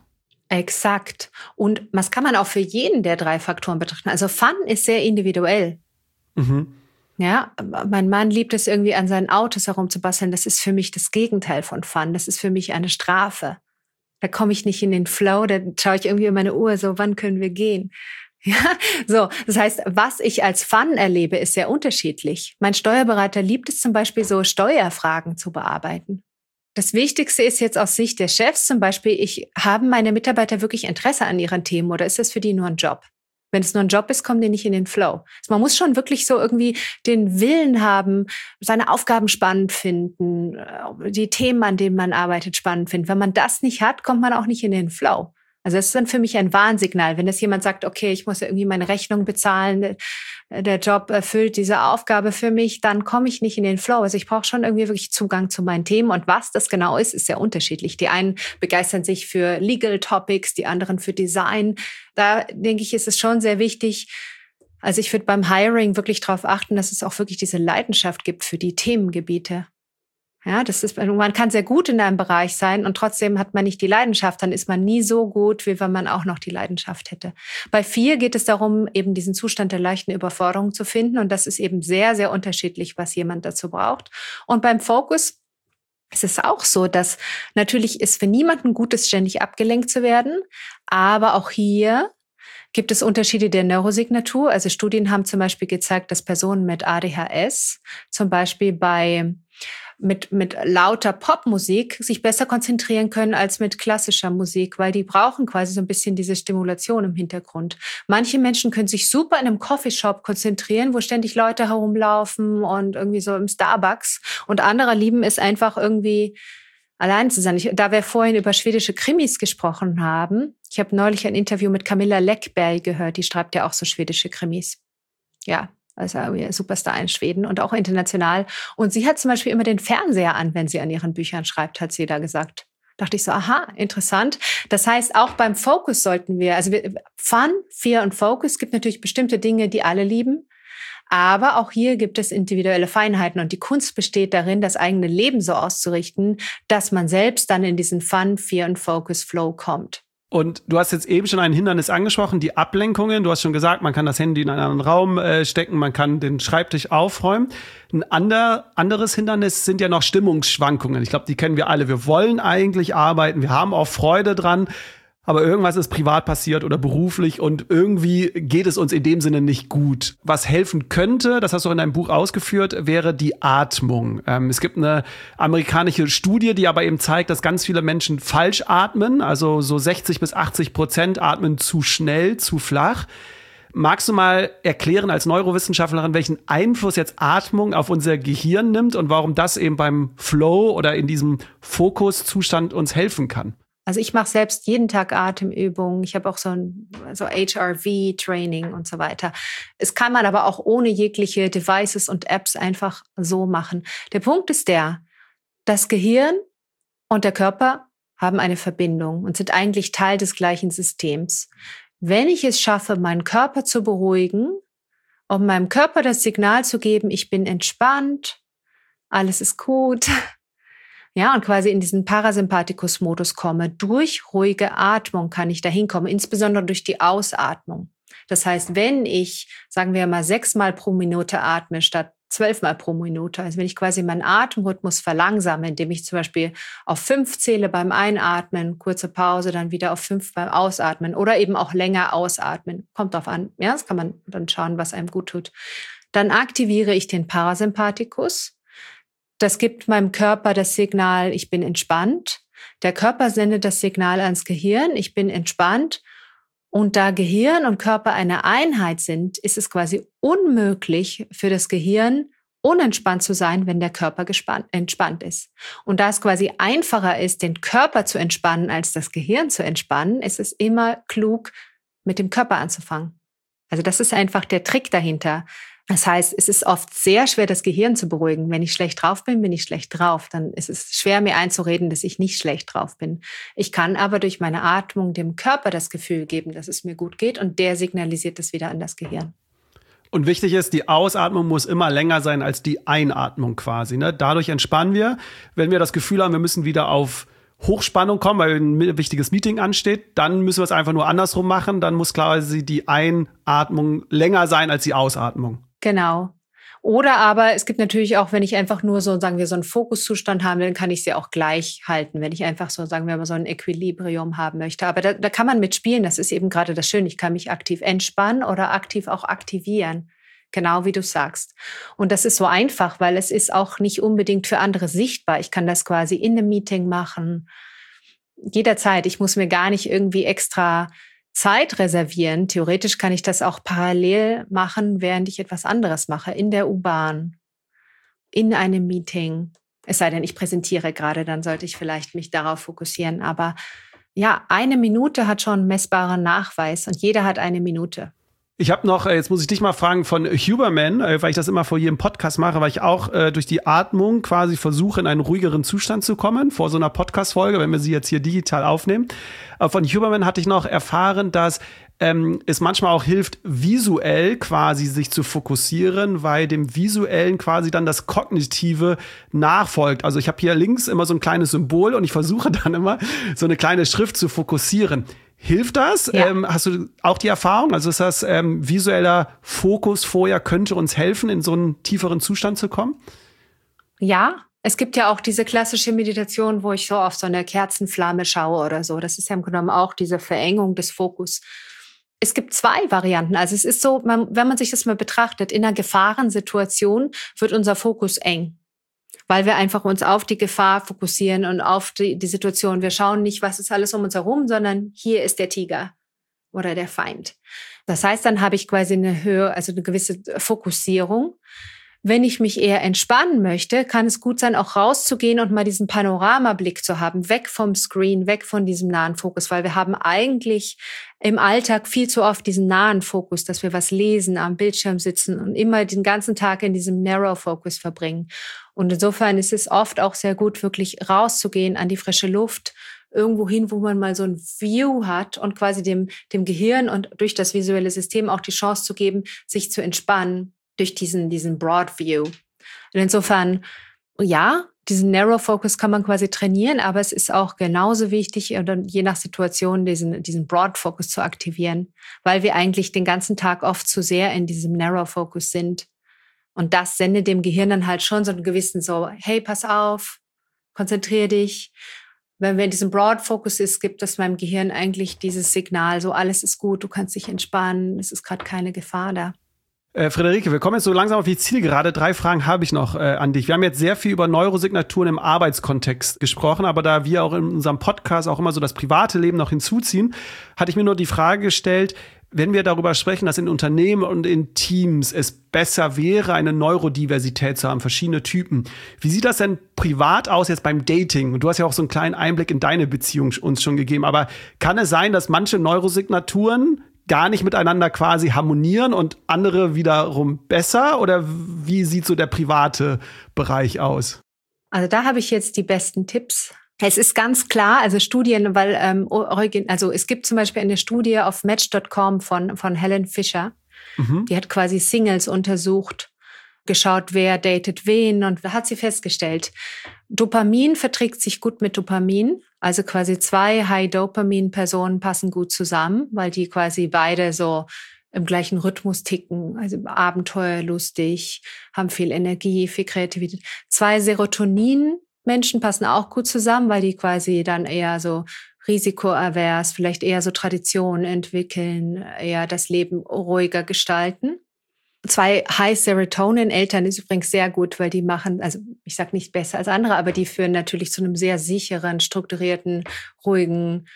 Exakt. Und das kann man auch für jeden der 3 Faktoren betrachten. Also Fun ist sehr individuell. Mhm. Ja, mein Mann liebt es irgendwie an seinen Autos herumzubasteln. Das ist für mich das Gegenteil von Fun. Das ist für mich eine Strafe. Da komme ich nicht in den Flow, da schaue ich irgendwie in meine Uhr, so, wann können wir gehen? Ja, so. Das heißt, was ich als Fun erlebe, ist sehr unterschiedlich. Mein Steuerberater liebt es zum Beispiel so, Steuerfragen zu bearbeiten. Das Wichtigste ist jetzt aus Sicht der Chefs zum Beispiel, haben meine Mitarbeiter wirklich Interesse an ihren Themen oder ist das für die nur ein Job? Wenn es nur ein Job ist, kommen die nicht in den Flow. Also man muss schon wirklich so irgendwie den Willen haben, seine Aufgaben spannend finden, die Themen, an denen man arbeitet, spannend finden. Wenn man das nicht hat, kommt man auch nicht in den Flow. Also das ist dann für mich ein Warnsignal, wenn das jemand sagt, okay, ich muss ja irgendwie meine Rechnung bezahlen, der Job erfüllt diese Aufgabe für mich, dann komme ich nicht in den Flow. Also ich brauche schon irgendwie wirklich Zugang zu meinen Themen und was das genau ist sehr unterschiedlich. Die einen begeistern sich für Legal Topics, die anderen für Design. Da denke ich, ist es schon sehr wichtig. Also ich würde beim Hiring wirklich darauf achten, dass es auch wirklich diese Leidenschaft gibt für die Themengebiete. Ja, man kann sehr gut in einem Bereich sein und trotzdem hat man nicht die Leidenschaft, dann ist man nie so gut, wie wenn man auch noch die Leidenschaft hätte. Bei 4 geht es darum, eben diesen Zustand der leichten Überforderung zu finden und das ist eben sehr, sehr unterschiedlich, was jemand dazu braucht. Und beim Focus ist es auch so, dass natürlich ist für niemanden gut ist, ständig abgelenkt zu werden, aber auch hier gibt es Unterschiede der Neurosignatur. Also Studien haben zum Beispiel gezeigt, dass Personen mit ADHS zum Beispiel mit lauter Popmusik sich besser konzentrieren können als mit klassischer Musik, weil die brauchen quasi so ein bisschen diese Stimulation im Hintergrund. Manche Menschen können sich super in einem Coffeeshop konzentrieren, wo ständig Leute herumlaufen und irgendwie so im Starbucks und andere lieben es einfach irgendwie allein zu sein. Da wir vorhin über schwedische Krimis gesprochen haben, ich habe neulich ein Interview mit Camilla Läckberg gehört, die schreibt ja auch so schwedische Krimis. Ja, also Superstar in Schweden und auch international. Und sie hat zum Beispiel immer den Fernseher an, wenn sie an ihren Büchern schreibt, hat sie da gesagt. Dachte ich so, aha, interessant. Das heißt, auch beim Focus sollten wir, Fun, Fear und Focus, gibt natürlich bestimmte Dinge, die alle lieben. Aber auch hier gibt es individuelle Feinheiten und die Kunst besteht darin, das eigene Leben so auszurichten, dass man selbst dann in diesen Fun, Fear und Focus Flow kommt. Und du hast jetzt eben schon ein Hindernis angesprochen, die Ablenkungen. Du hast schon gesagt, man kann das Handy in einen anderen Raum stecken, man kann den Schreibtisch aufräumen. Ein anderes Hindernis sind ja noch Stimmungsschwankungen. Ich glaube, die kennen wir alle. Wir wollen eigentlich arbeiten, wir haben auch Freude dran, aber irgendwas ist privat passiert oder beruflich und irgendwie geht es uns in dem Sinne nicht gut. Was helfen könnte, das hast du in deinem Buch ausgeführt, wäre die Atmung. Es gibt eine amerikanische Studie, die aber eben zeigt, dass ganz viele Menschen falsch atmen, also so 60-80% atmen zu schnell, zu flach. Magst du mal erklären als Neurowissenschaftlerin, welchen Einfluss jetzt Atmung auf unser Gehirn nimmt und warum das eben beim Flow oder in diesem Fokuszustand uns helfen kann? Also ich mache selbst jeden Tag Atemübungen. Ich habe auch so HRV-Training und so weiter. Es kann man aber auch ohne jegliche Devices und Apps einfach so machen. Der Punkt ist das Gehirn und der Körper haben eine Verbindung und sind eigentlich Teil des gleichen Systems. Wenn ich es schaffe, meinen Körper zu beruhigen, um meinem Körper das Signal zu geben, ich bin entspannt, alles ist gut, ja, und quasi in diesen Parasympathikus-Modus komme. Durch ruhige Atmung kann ich da hinkommen, insbesondere durch die Ausatmung. Das heißt, wenn ich, sagen wir mal, 6-mal pro Minute atme statt 12-mal pro Minute, also wenn ich quasi meinen Atemrhythmus verlangsame, indem ich zum Beispiel auf 5 zähle beim Einatmen, kurze Pause, dann wieder auf 5 beim Ausatmen oder eben auch länger ausatmen. Kommt drauf an, ja, das kann man dann schauen, was einem gut tut. Dann aktiviere ich den Parasympathikus. Das gibt meinem Körper das Signal, ich bin entspannt. Der Körper sendet das Signal ans Gehirn, ich bin entspannt. Und da Gehirn und Körper eine Einheit sind, ist es quasi unmöglich für das Gehirn, unentspannt zu sein, wenn der Körper entspannt ist. Und da es quasi einfacher ist, den Körper zu entspannen, als das Gehirn zu entspannen, ist es immer klug, mit dem Körper anzufangen. Also das ist einfach der Trick dahinter. Das heißt, es ist oft sehr schwer, das Gehirn zu beruhigen. Wenn ich schlecht drauf bin, bin ich schlecht drauf. Dann ist es schwer, mir einzureden, dass ich nicht schlecht drauf bin. Ich kann aber durch meine Atmung dem Körper das Gefühl geben, dass es mir gut geht und der signalisiert es wieder an das Gehirn. Und wichtig ist, die Ausatmung muss immer länger sein als die Einatmung quasi, ne? Dadurch entspannen wir. Wenn wir das Gefühl haben, wir müssen wieder auf Hochspannung kommen, weil ein wichtiges Meeting ansteht, dann müssen wir es einfach nur andersrum machen. Dann muss quasi die Einatmung länger sein als die Ausatmung. Genau. Oder aber es gibt natürlich auch, wenn ich einfach nur so, sagen wir, so einen Fokuszustand habe, dann kann ich sie auch gleich halten, wenn ich einfach so, sagen wir mal, so ein Equilibrium haben möchte. Aber da kann man mitspielen, das ist eben gerade das Schöne. Ich kann mich aktiv entspannen oder aktiv auch aktivieren. Genau wie du sagst. Und das ist so einfach, weil es ist auch nicht unbedingt für andere sichtbar. Ich kann das quasi in einem Meeting machen. Jederzeit. Ich muss mir gar nicht irgendwie extra Zeit reservieren. Theoretisch kann ich das auch parallel machen, während ich etwas anderes mache. In der U-Bahn, in einem Meeting. Es sei denn, ich präsentiere gerade, dann sollte ich vielleicht mich darauf fokussieren. Aber ja, 1 Minute hat schon einen messbaren Nachweis und jeder hat 1 Minute. Ich habe noch, jetzt muss ich dich mal fragen, von Huberman, weil ich das immer vor jedem Podcast mache, weil ich auch durch die Atmung quasi versuche, in einen ruhigeren Zustand zu kommen, vor so einer Podcast-Folge, wenn wir sie jetzt hier digital aufnehmen. Von Huberman hatte ich noch erfahren, dass es manchmal auch hilft, visuell quasi sich zu fokussieren, weil dem Visuellen quasi dann das Kognitive nachfolgt. Also ich habe hier links immer so ein kleines Symbol und ich versuche dann immer so eine kleine Schrift zu fokussieren. Hilft das? Ja. Hast du auch die Erfahrung? Also ist das visueller Fokus vorher könnte uns helfen, in so einen tieferen Zustand zu kommen? Ja, es gibt ja auch diese klassische Meditation, wo ich so auf so eine Kerzenflamme schaue oder so. Das ist ja im Grunde genommen auch diese Verengung des Fokus. Es gibt 2 Varianten. Also es ist so, wenn man sich das mal betrachtet, in einer Gefahrensituation wird unser Fokus eng, weil wir einfach uns auf die Gefahr fokussieren und auf die Situation. Wir schauen nicht, was ist alles um uns herum, sondern hier ist der Tiger oder der Feind. Das heißt, dann habe ich quasi eine gewisse Fokussierung. Wenn ich mich eher entspannen möchte, kann es gut sein, auch rauszugehen und mal diesen Panoramablick zu haben, weg vom Screen, weg von diesem nahen Fokus, weil wir haben eigentlich im Alltag viel zu oft diesen nahen Fokus, dass wir was lesen, am Bildschirm sitzen und immer den ganzen Tag in diesem Narrow Focus verbringen. Und insofern ist es oft auch sehr gut, wirklich rauszugehen an die frische Luft, irgendwo hin, wo man mal so ein View hat und quasi dem Gehirn und durch das visuelle System auch die Chance zu geben, sich zu entspannen durch diesen Broad View. Und insofern, ja, diesen Narrow Focus kann man quasi trainieren, aber es ist auch genauso wichtig, oder je nach Situation diesen Broad Focus zu aktivieren, weil wir eigentlich den ganzen Tag oft zu sehr in diesem Narrow Focus sind. Und das sendet dem Gehirn dann halt schon so einen gewissen hey, pass auf, konzentrier dich. Wenn wir in diesem Broad Focus ist, gibt es meinem Gehirn eigentlich dieses Signal, so alles ist gut, du kannst dich entspannen, es ist gerade keine Gefahr da. Friederike, wir kommen jetzt so langsam auf die Zielgerade. 3 Fragen habe ich noch an dich. Wir haben jetzt sehr viel über Neurosignaturen im Arbeitskontext gesprochen, aber da wir auch in unserem Podcast auch immer so das private Leben noch hinzuziehen, hatte ich mir nur die Frage gestellt, wenn wir darüber sprechen, dass in Unternehmen und in Teams es besser wäre, eine Neurodiversität zu haben, verschiedene Typen. Wie sieht das denn privat aus jetzt beim Dating? Und du hast ja auch so einen kleinen Einblick in deine Beziehung uns schon gegeben. Aber kann es sein, dass manche Neurosignaturen gar nicht miteinander quasi harmonieren und andere wiederum besser? Oder wie sieht so der private Bereich aus? Also da habe ich jetzt die besten Tipps. Es ist ganz klar, also Studien, weil also es gibt zum Beispiel eine Studie auf Match.com von Helen Fisher. Die hat quasi Singles untersucht, geschaut, wer datet wen, und da hat sie festgestellt, Dopamin verträgt sich gut mit Dopamin. Also quasi 2 High-Dopamin-Personen passen gut zusammen, weil die quasi beide so im gleichen Rhythmus ticken, also abenteuerlustig, haben viel Energie, viel Kreativität. 2 Serotonin-Menschen passen auch gut zusammen, weil die quasi dann eher so risikoavers, vielleicht eher so Traditionen entwickeln, eher das Leben ruhiger gestalten. 2 High-Serotonin-Eltern ist übrigens sehr gut, weil die machen, also ich sage nicht besser als andere, aber die führen natürlich zu einem sehr sicheren, strukturierten, ruhigen,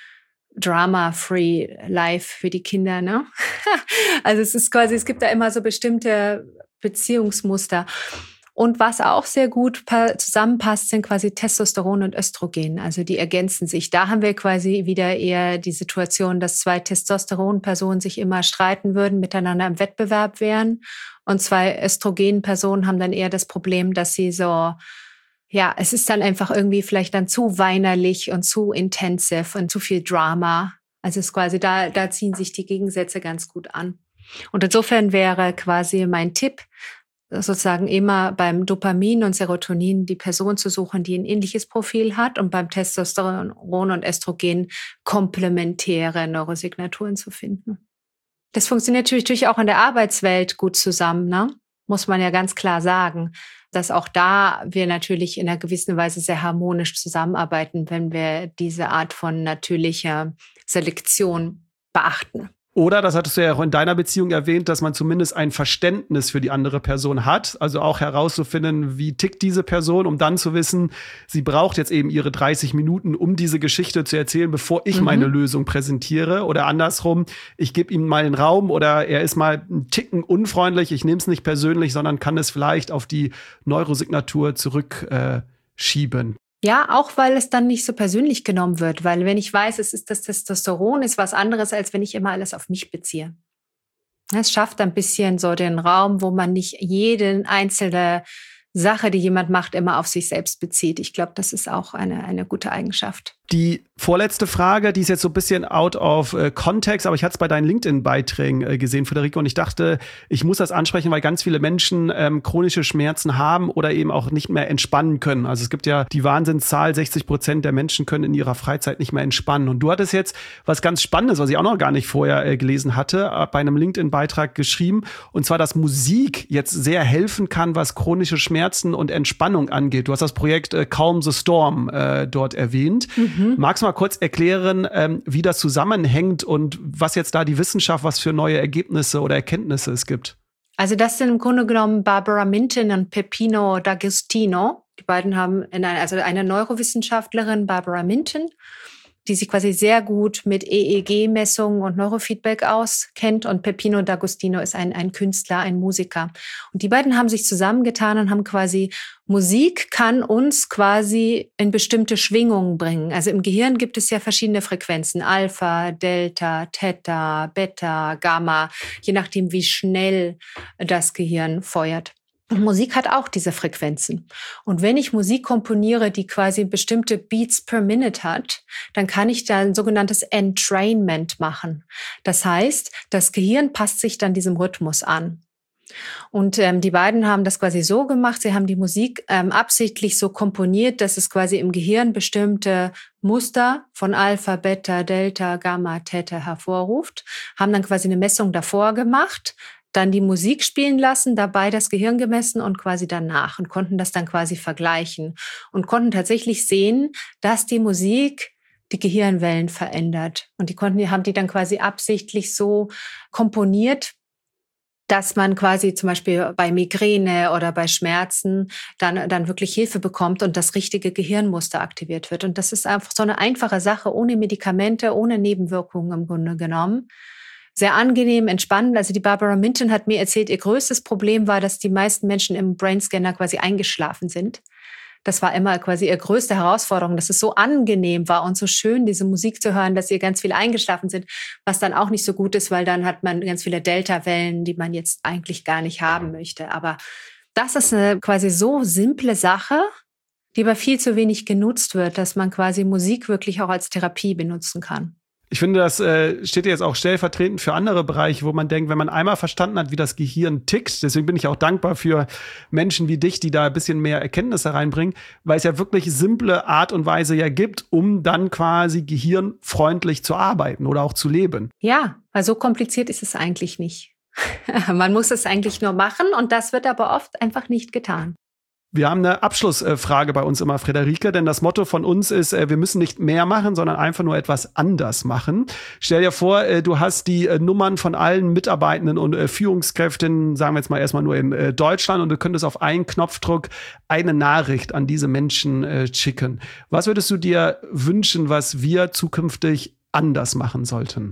drama-free Life für die Kinder, ne? Also es ist quasi, es gibt da immer so bestimmte Beziehungsmuster. Und was auch sehr gut zusammenpasst, sind quasi Testosteron und Östrogen. Also die ergänzen sich. Da haben wir quasi wieder eher die Situation, dass 2 Testosteron-Personen sich immer streiten würden, miteinander im Wettbewerb wären. Und 2 Östrogen-Personen haben dann eher das Problem, dass sie so, ja, es ist dann einfach irgendwie vielleicht dann zu weinerlich und zu intensiv und zu viel Drama. Also es ist quasi, da ziehen sich die Gegensätze ganz gut an. Und insofern wäre quasi mein Tipp, sozusagen immer beim Dopamin und Serotonin die Person zu suchen, die ein ähnliches Profil hat, und beim Testosteron und Östrogen komplementäre Neurosignaturen zu finden. Das funktioniert natürlich auch in der Arbeitswelt gut zusammen, ne? Muss man ja ganz klar sagen, dass auch da wir natürlich in einer gewissen Weise sehr harmonisch zusammenarbeiten, wenn wir diese Art von natürlicher Selektion beachten. Oder, das hattest du ja auch in deiner Beziehung erwähnt, dass man zumindest ein Verständnis für die andere Person hat. Also auch herauszufinden, wie tickt diese Person, um dann zu wissen, sie braucht jetzt eben ihre 30 Minuten, um diese Geschichte zu erzählen, bevor ich meine Lösung präsentiere. Oder andersrum, ich gebe ihm mal den Raum, oder er ist mal einen Ticken unfreundlich, ich nehme es nicht persönlich, sondern kann es vielleicht auf die Neurosignatur zurückschieben. Ja, auch weil es dann nicht so persönlich genommen wird, weil wenn ich weiß, es ist das Testosteron, ist was anderes, als wenn ich immer alles auf mich beziehe. Es schafft ein bisschen so den Raum, wo man nicht jede einzelne Sache, die jemand macht, immer auf sich selbst bezieht. Ich glaube, das ist auch eine gute Eigenschaft. Die vorletzte Frage, die ist jetzt so ein bisschen out of context, aber ich hatte es bei deinen LinkedIn-Beiträgen gesehen, Friederike, und ich dachte, ich muss das ansprechen, weil ganz viele Menschen chronische Schmerzen haben oder eben auch nicht mehr entspannen können. Also es gibt ja die Wahnsinnszahl, 60% der Menschen können in ihrer Freizeit nicht mehr entspannen. Und du hattest jetzt was ganz Spannendes, was ich auch noch gar nicht vorher gelesen hatte, bei einem LinkedIn-Beitrag geschrieben, und zwar, dass Musik jetzt sehr helfen kann, was chronische Schmerzen und Entspannung angeht. Du hast das Projekt Calm the Storm dort erwähnt. Magst du mal kurz erklären, wie das zusammenhängt und was jetzt da die Wissenschaft, was für neue Ergebnisse oder Erkenntnisse es gibt? Also das sind im Grunde genommen Barbara Minton und Peppino D'Agostino. Die beiden haben eine Neurowissenschaftlerin, Barbara Minton, die sich quasi sehr gut mit EEG-Messungen und Neurofeedback auskennt. Und Peppino D'Agostino ist ein Künstler, ein Musiker. Und die beiden haben sich zusammengetan und haben quasi, Musik kann uns quasi in bestimmte Schwingungen bringen. Also im Gehirn gibt es ja verschiedene Frequenzen, Alpha, Delta, Theta, Beta, Gamma, je nachdem, wie schnell das Gehirn feuert. Und Musik hat auch diese Frequenzen. Und wenn ich Musik komponiere, die quasi bestimmte Beats per Minute hat, dann kann ich da ein sogenanntes Entrainment machen. Das heißt, das Gehirn passt sich dann diesem Rhythmus an. Und die beiden haben das quasi so gemacht, sie haben die Musik absichtlich so komponiert, dass es quasi im Gehirn bestimmte Muster von Alpha, Beta, Delta, Gamma, Theta hervorruft, haben dann quasi eine Messung davor gemacht, dann die Musik spielen lassen, dabei das Gehirn gemessen und quasi danach und konnten das dann quasi vergleichen und konnten tatsächlich sehen, dass die Musik die Gehirnwellen verändert. Und haben die dann quasi absichtlich so komponiert, dass man quasi zum Beispiel bei Migräne oder bei Schmerzen dann wirklich Hilfe bekommt und das richtige Gehirnmuster aktiviert wird. Und das ist einfach so eine einfache Sache, ohne Medikamente, ohne Nebenwirkungen im Grunde genommen. Sehr angenehm, entspannend. Also die Barbara Minton hat mir erzählt, ihr größtes Problem war, dass die meisten Menschen im Brainscanner quasi eingeschlafen sind. Das war immer quasi ihre größte Herausforderung, dass es so angenehm war und so schön, diese Musik zu hören, dass ihr ganz viele eingeschlafen sind, was dann auch nicht so gut ist, weil dann hat man ganz viele Delta-Wellen, die man jetzt eigentlich gar nicht haben möchte. Aber das ist eine quasi so simple Sache, die aber viel zu wenig genutzt wird, dass man quasi Musik wirklich auch als Therapie benutzen kann. Ich finde, das steht jetzt auch stellvertretend für andere Bereiche, wo man denkt, wenn man einmal verstanden hat, wie das Gehirn tickt, deswegen bin ich auch dankbar für Menschen wie dich, die da ein bisschen mehr Erkenntnisse reinbringen, weil es ja wirklich simple Art und Weise ja gibt, um dann quasi gehirnfreundlich zu arbeiten oder auch zu leben. Ja, weil so kompliziert ist es eigentlich nicht. Man muss es eigentlich nur machen und das wird aber oft einfach nicht getan. Wir haben eine Abschlussfrage bei uns immer, Friederike, denn das Motto von uns ist, wir müssen nicht mehr machen, sondern einfach nur etwas anders machen. Stell dir vor, du hast die Nummern von allen Mitarbeitenden und Führungskräften, sagen wir jetzt mal erstmal nur in Deutschland, und du könntest auf einen Knopfdruck eine Nachricht an diese Menschen schicken. Was würdest du dir wünschen, was wir zukünftig anders machen sollten?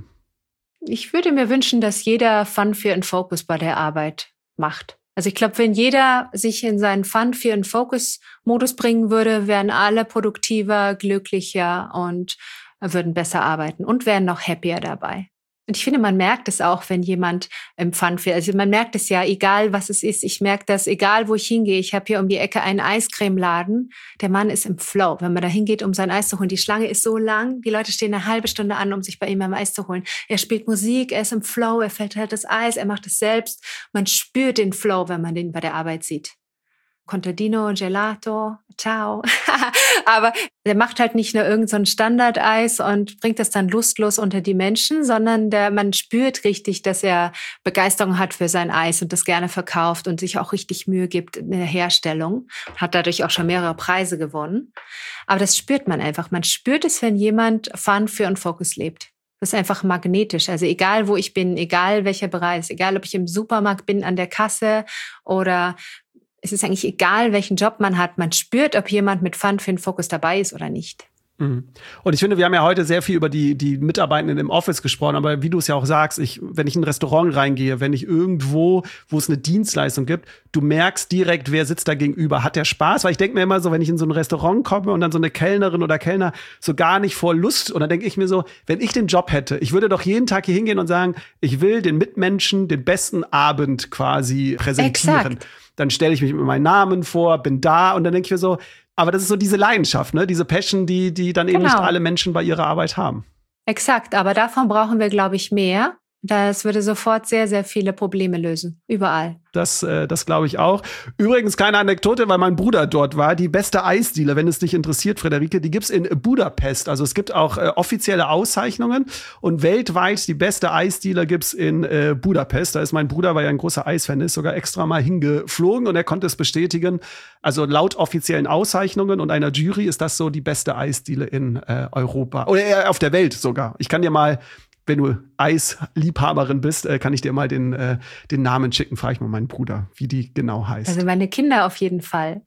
Ich würde mir wünschen, dass jeder Fun, Fear and Focus bei der Arbeit macht. Also ich glaube, wenn jeder sich in seinen Fun, Fear and Focus-Modus bringen würde, wären alle produktiver, glücklicher und würden besser arbeiten und wären noch happier dabei. Und ich finde, man merkt es auch, wenn jemand im Fun Fear, also man merkt es ja, egal was es ist. Ich merke das, egal wo ich hingehe. Ich habe hier um die Ecke einen Eiscremeladen. Der Mann ist im Flow. Wenn man da hingeht, um sein Eis zu holen, die Schlange ist so lang, die Leute stehen eine halbe Stunde an, um sich bei ihm ein Eis zu holen. Er spielt Musik, er ist im Flow, er verteilt das Eis, er macht es selbst. Man spürt den Flow, wenn man den bei der Arbeit sieht. Contadino, Gelato, ciao. Aber der macht halt nicht nur irgend so ein Standardeis und bringt das dann lustlos unter die Menschen, sondern man spürt richtig, dass er Begeisterung hat für sein Eis und das gerne verkauft und sich auch richtig Mühe gibt in der Herstellung. Hat dadurch auch schon mehrere Preise gewonnen. Aber das spürt man einfach. Man spürt es, wenn jemand Fun, Fear und Focus lebt. Das ist einfach magnetisch. Also egal, wo ich bin, egal welcher Bereich, egal, ob ich im Supermarkt bin, an der Kasse oder es ist eigentlich egal, welchen Job man hat. Man spürt, ob jemand mit Fun, Fear and Focus dabei ist oder nicht. Und ich finde, wir haben ja heute sehr viel über die Mitarbeitenden im Office gesprochen, aber wie du es ja auch sagst, wenn ich in ein Restaurant reingehe, wenn ich irgendwo, wo es eine Dienstleistung gibt, du merkst direkt, wer sitzt da gegenüber. Hat der Spaß? Weil ich denke mir immer so, wenn ich in so ein Restaurant komme und dann so eine Kellnerin oder Kellner so gar nicht vor Lust, und dann denke ich mir so, wenn ich den Job hätte, ich würde doch jeden Tag hier hingehen und sagen, ich will den Mitmenschen den besten Abend quasi präsentieren. Exakt. Dann stelle ich mich mit meinem Namen vor, bin da und dann denke ich mir so, aber das ist so diese Leidenschaft, ne? Diese Passion, die dann eben nicht alle Menschen bei ihrer Arbeit haben. Exakt, aber davon brauchen wir, glaube ich, mehr. Das würde sofort sehr, sehr viele Probleme lösen. Überall. Das glaube ich auch. Übrigens, keine Anekdote, weil mein Bruder dort war. Die beste Eisdiele, wenn es dich interessiert, Friederike, die gibt's in Budapest. Also es gibt auch offizielle Auszeichnungen. Und weltweit die beste Eisdiele gibt's in Budapest. Da ist mein Bruder, weil er ein großer Eisfan ist, sogar extra mal hingeflogen. Und er konnte es bestätigen. Also laut offiziellen Auszeichnungen und einer Jury ist das so die beste Eisdiele in Europa. Oder eher auf der Welt sogar. Ich kann dir mal wenn du Eisliebhaberin bist, kann ich dir mal den Namen schicken. Frage ich mal meinen Bruder, wie die genau heißt. Also meine Kinder auf jeden Fall.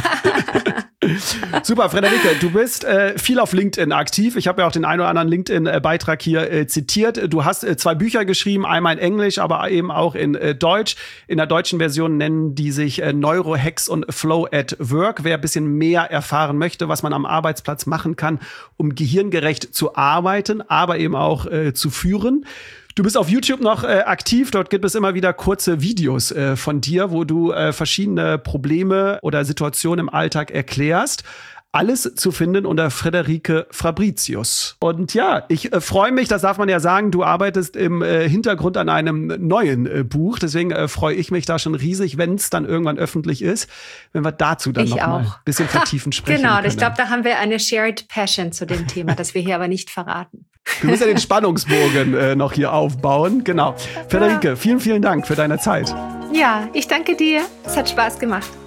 Super, Friederike, du bist viel auf LinkedIn aktiv. Ich habe ja auch den einen oder anderen LinkedIn-Beitrag hier zitiert. Du hast 2 Bücher geschrieben, einmal in Englisch, aber eben auch in Deutsch. In der deutschen Version nennen die sich Neurohacks und Flow at Work. Wer ein bisschen mehr erfahren möchte, was man am Arbeitsplatz machen kann, um gehirngerecht zu arbeiten, aber eben auch zu führen. Du bist auf YouTube noch aktiv. Dort gibt es immer wieder kurze Videos von dir, wo du verschiedene Probleme oder Situationen im Alltag erklärst. Alles zu finden unter Friederike Fabricius. Und ja, ich freue mich, das darf man ja sagen, du arbeitest im Hintergrund an einem neuen Buch. Deswegen freue ich mich da schon riesig, wenn es dann irgendwann öffentlich ist, wenn wir dazu dann noch mal ein bisschen vertiefend sprechen Genau, können. ich glaube, da haben wir eine shared passion zu dem Thema, das wir hier aber nicht verraten. Wir müssen ja den Spannungsbogen noch hier aufbauen. Genau. Friederike, vielen, vielen Dank für deine Zeit. Ja, ich danke dir. Es hat Spaß gemacht.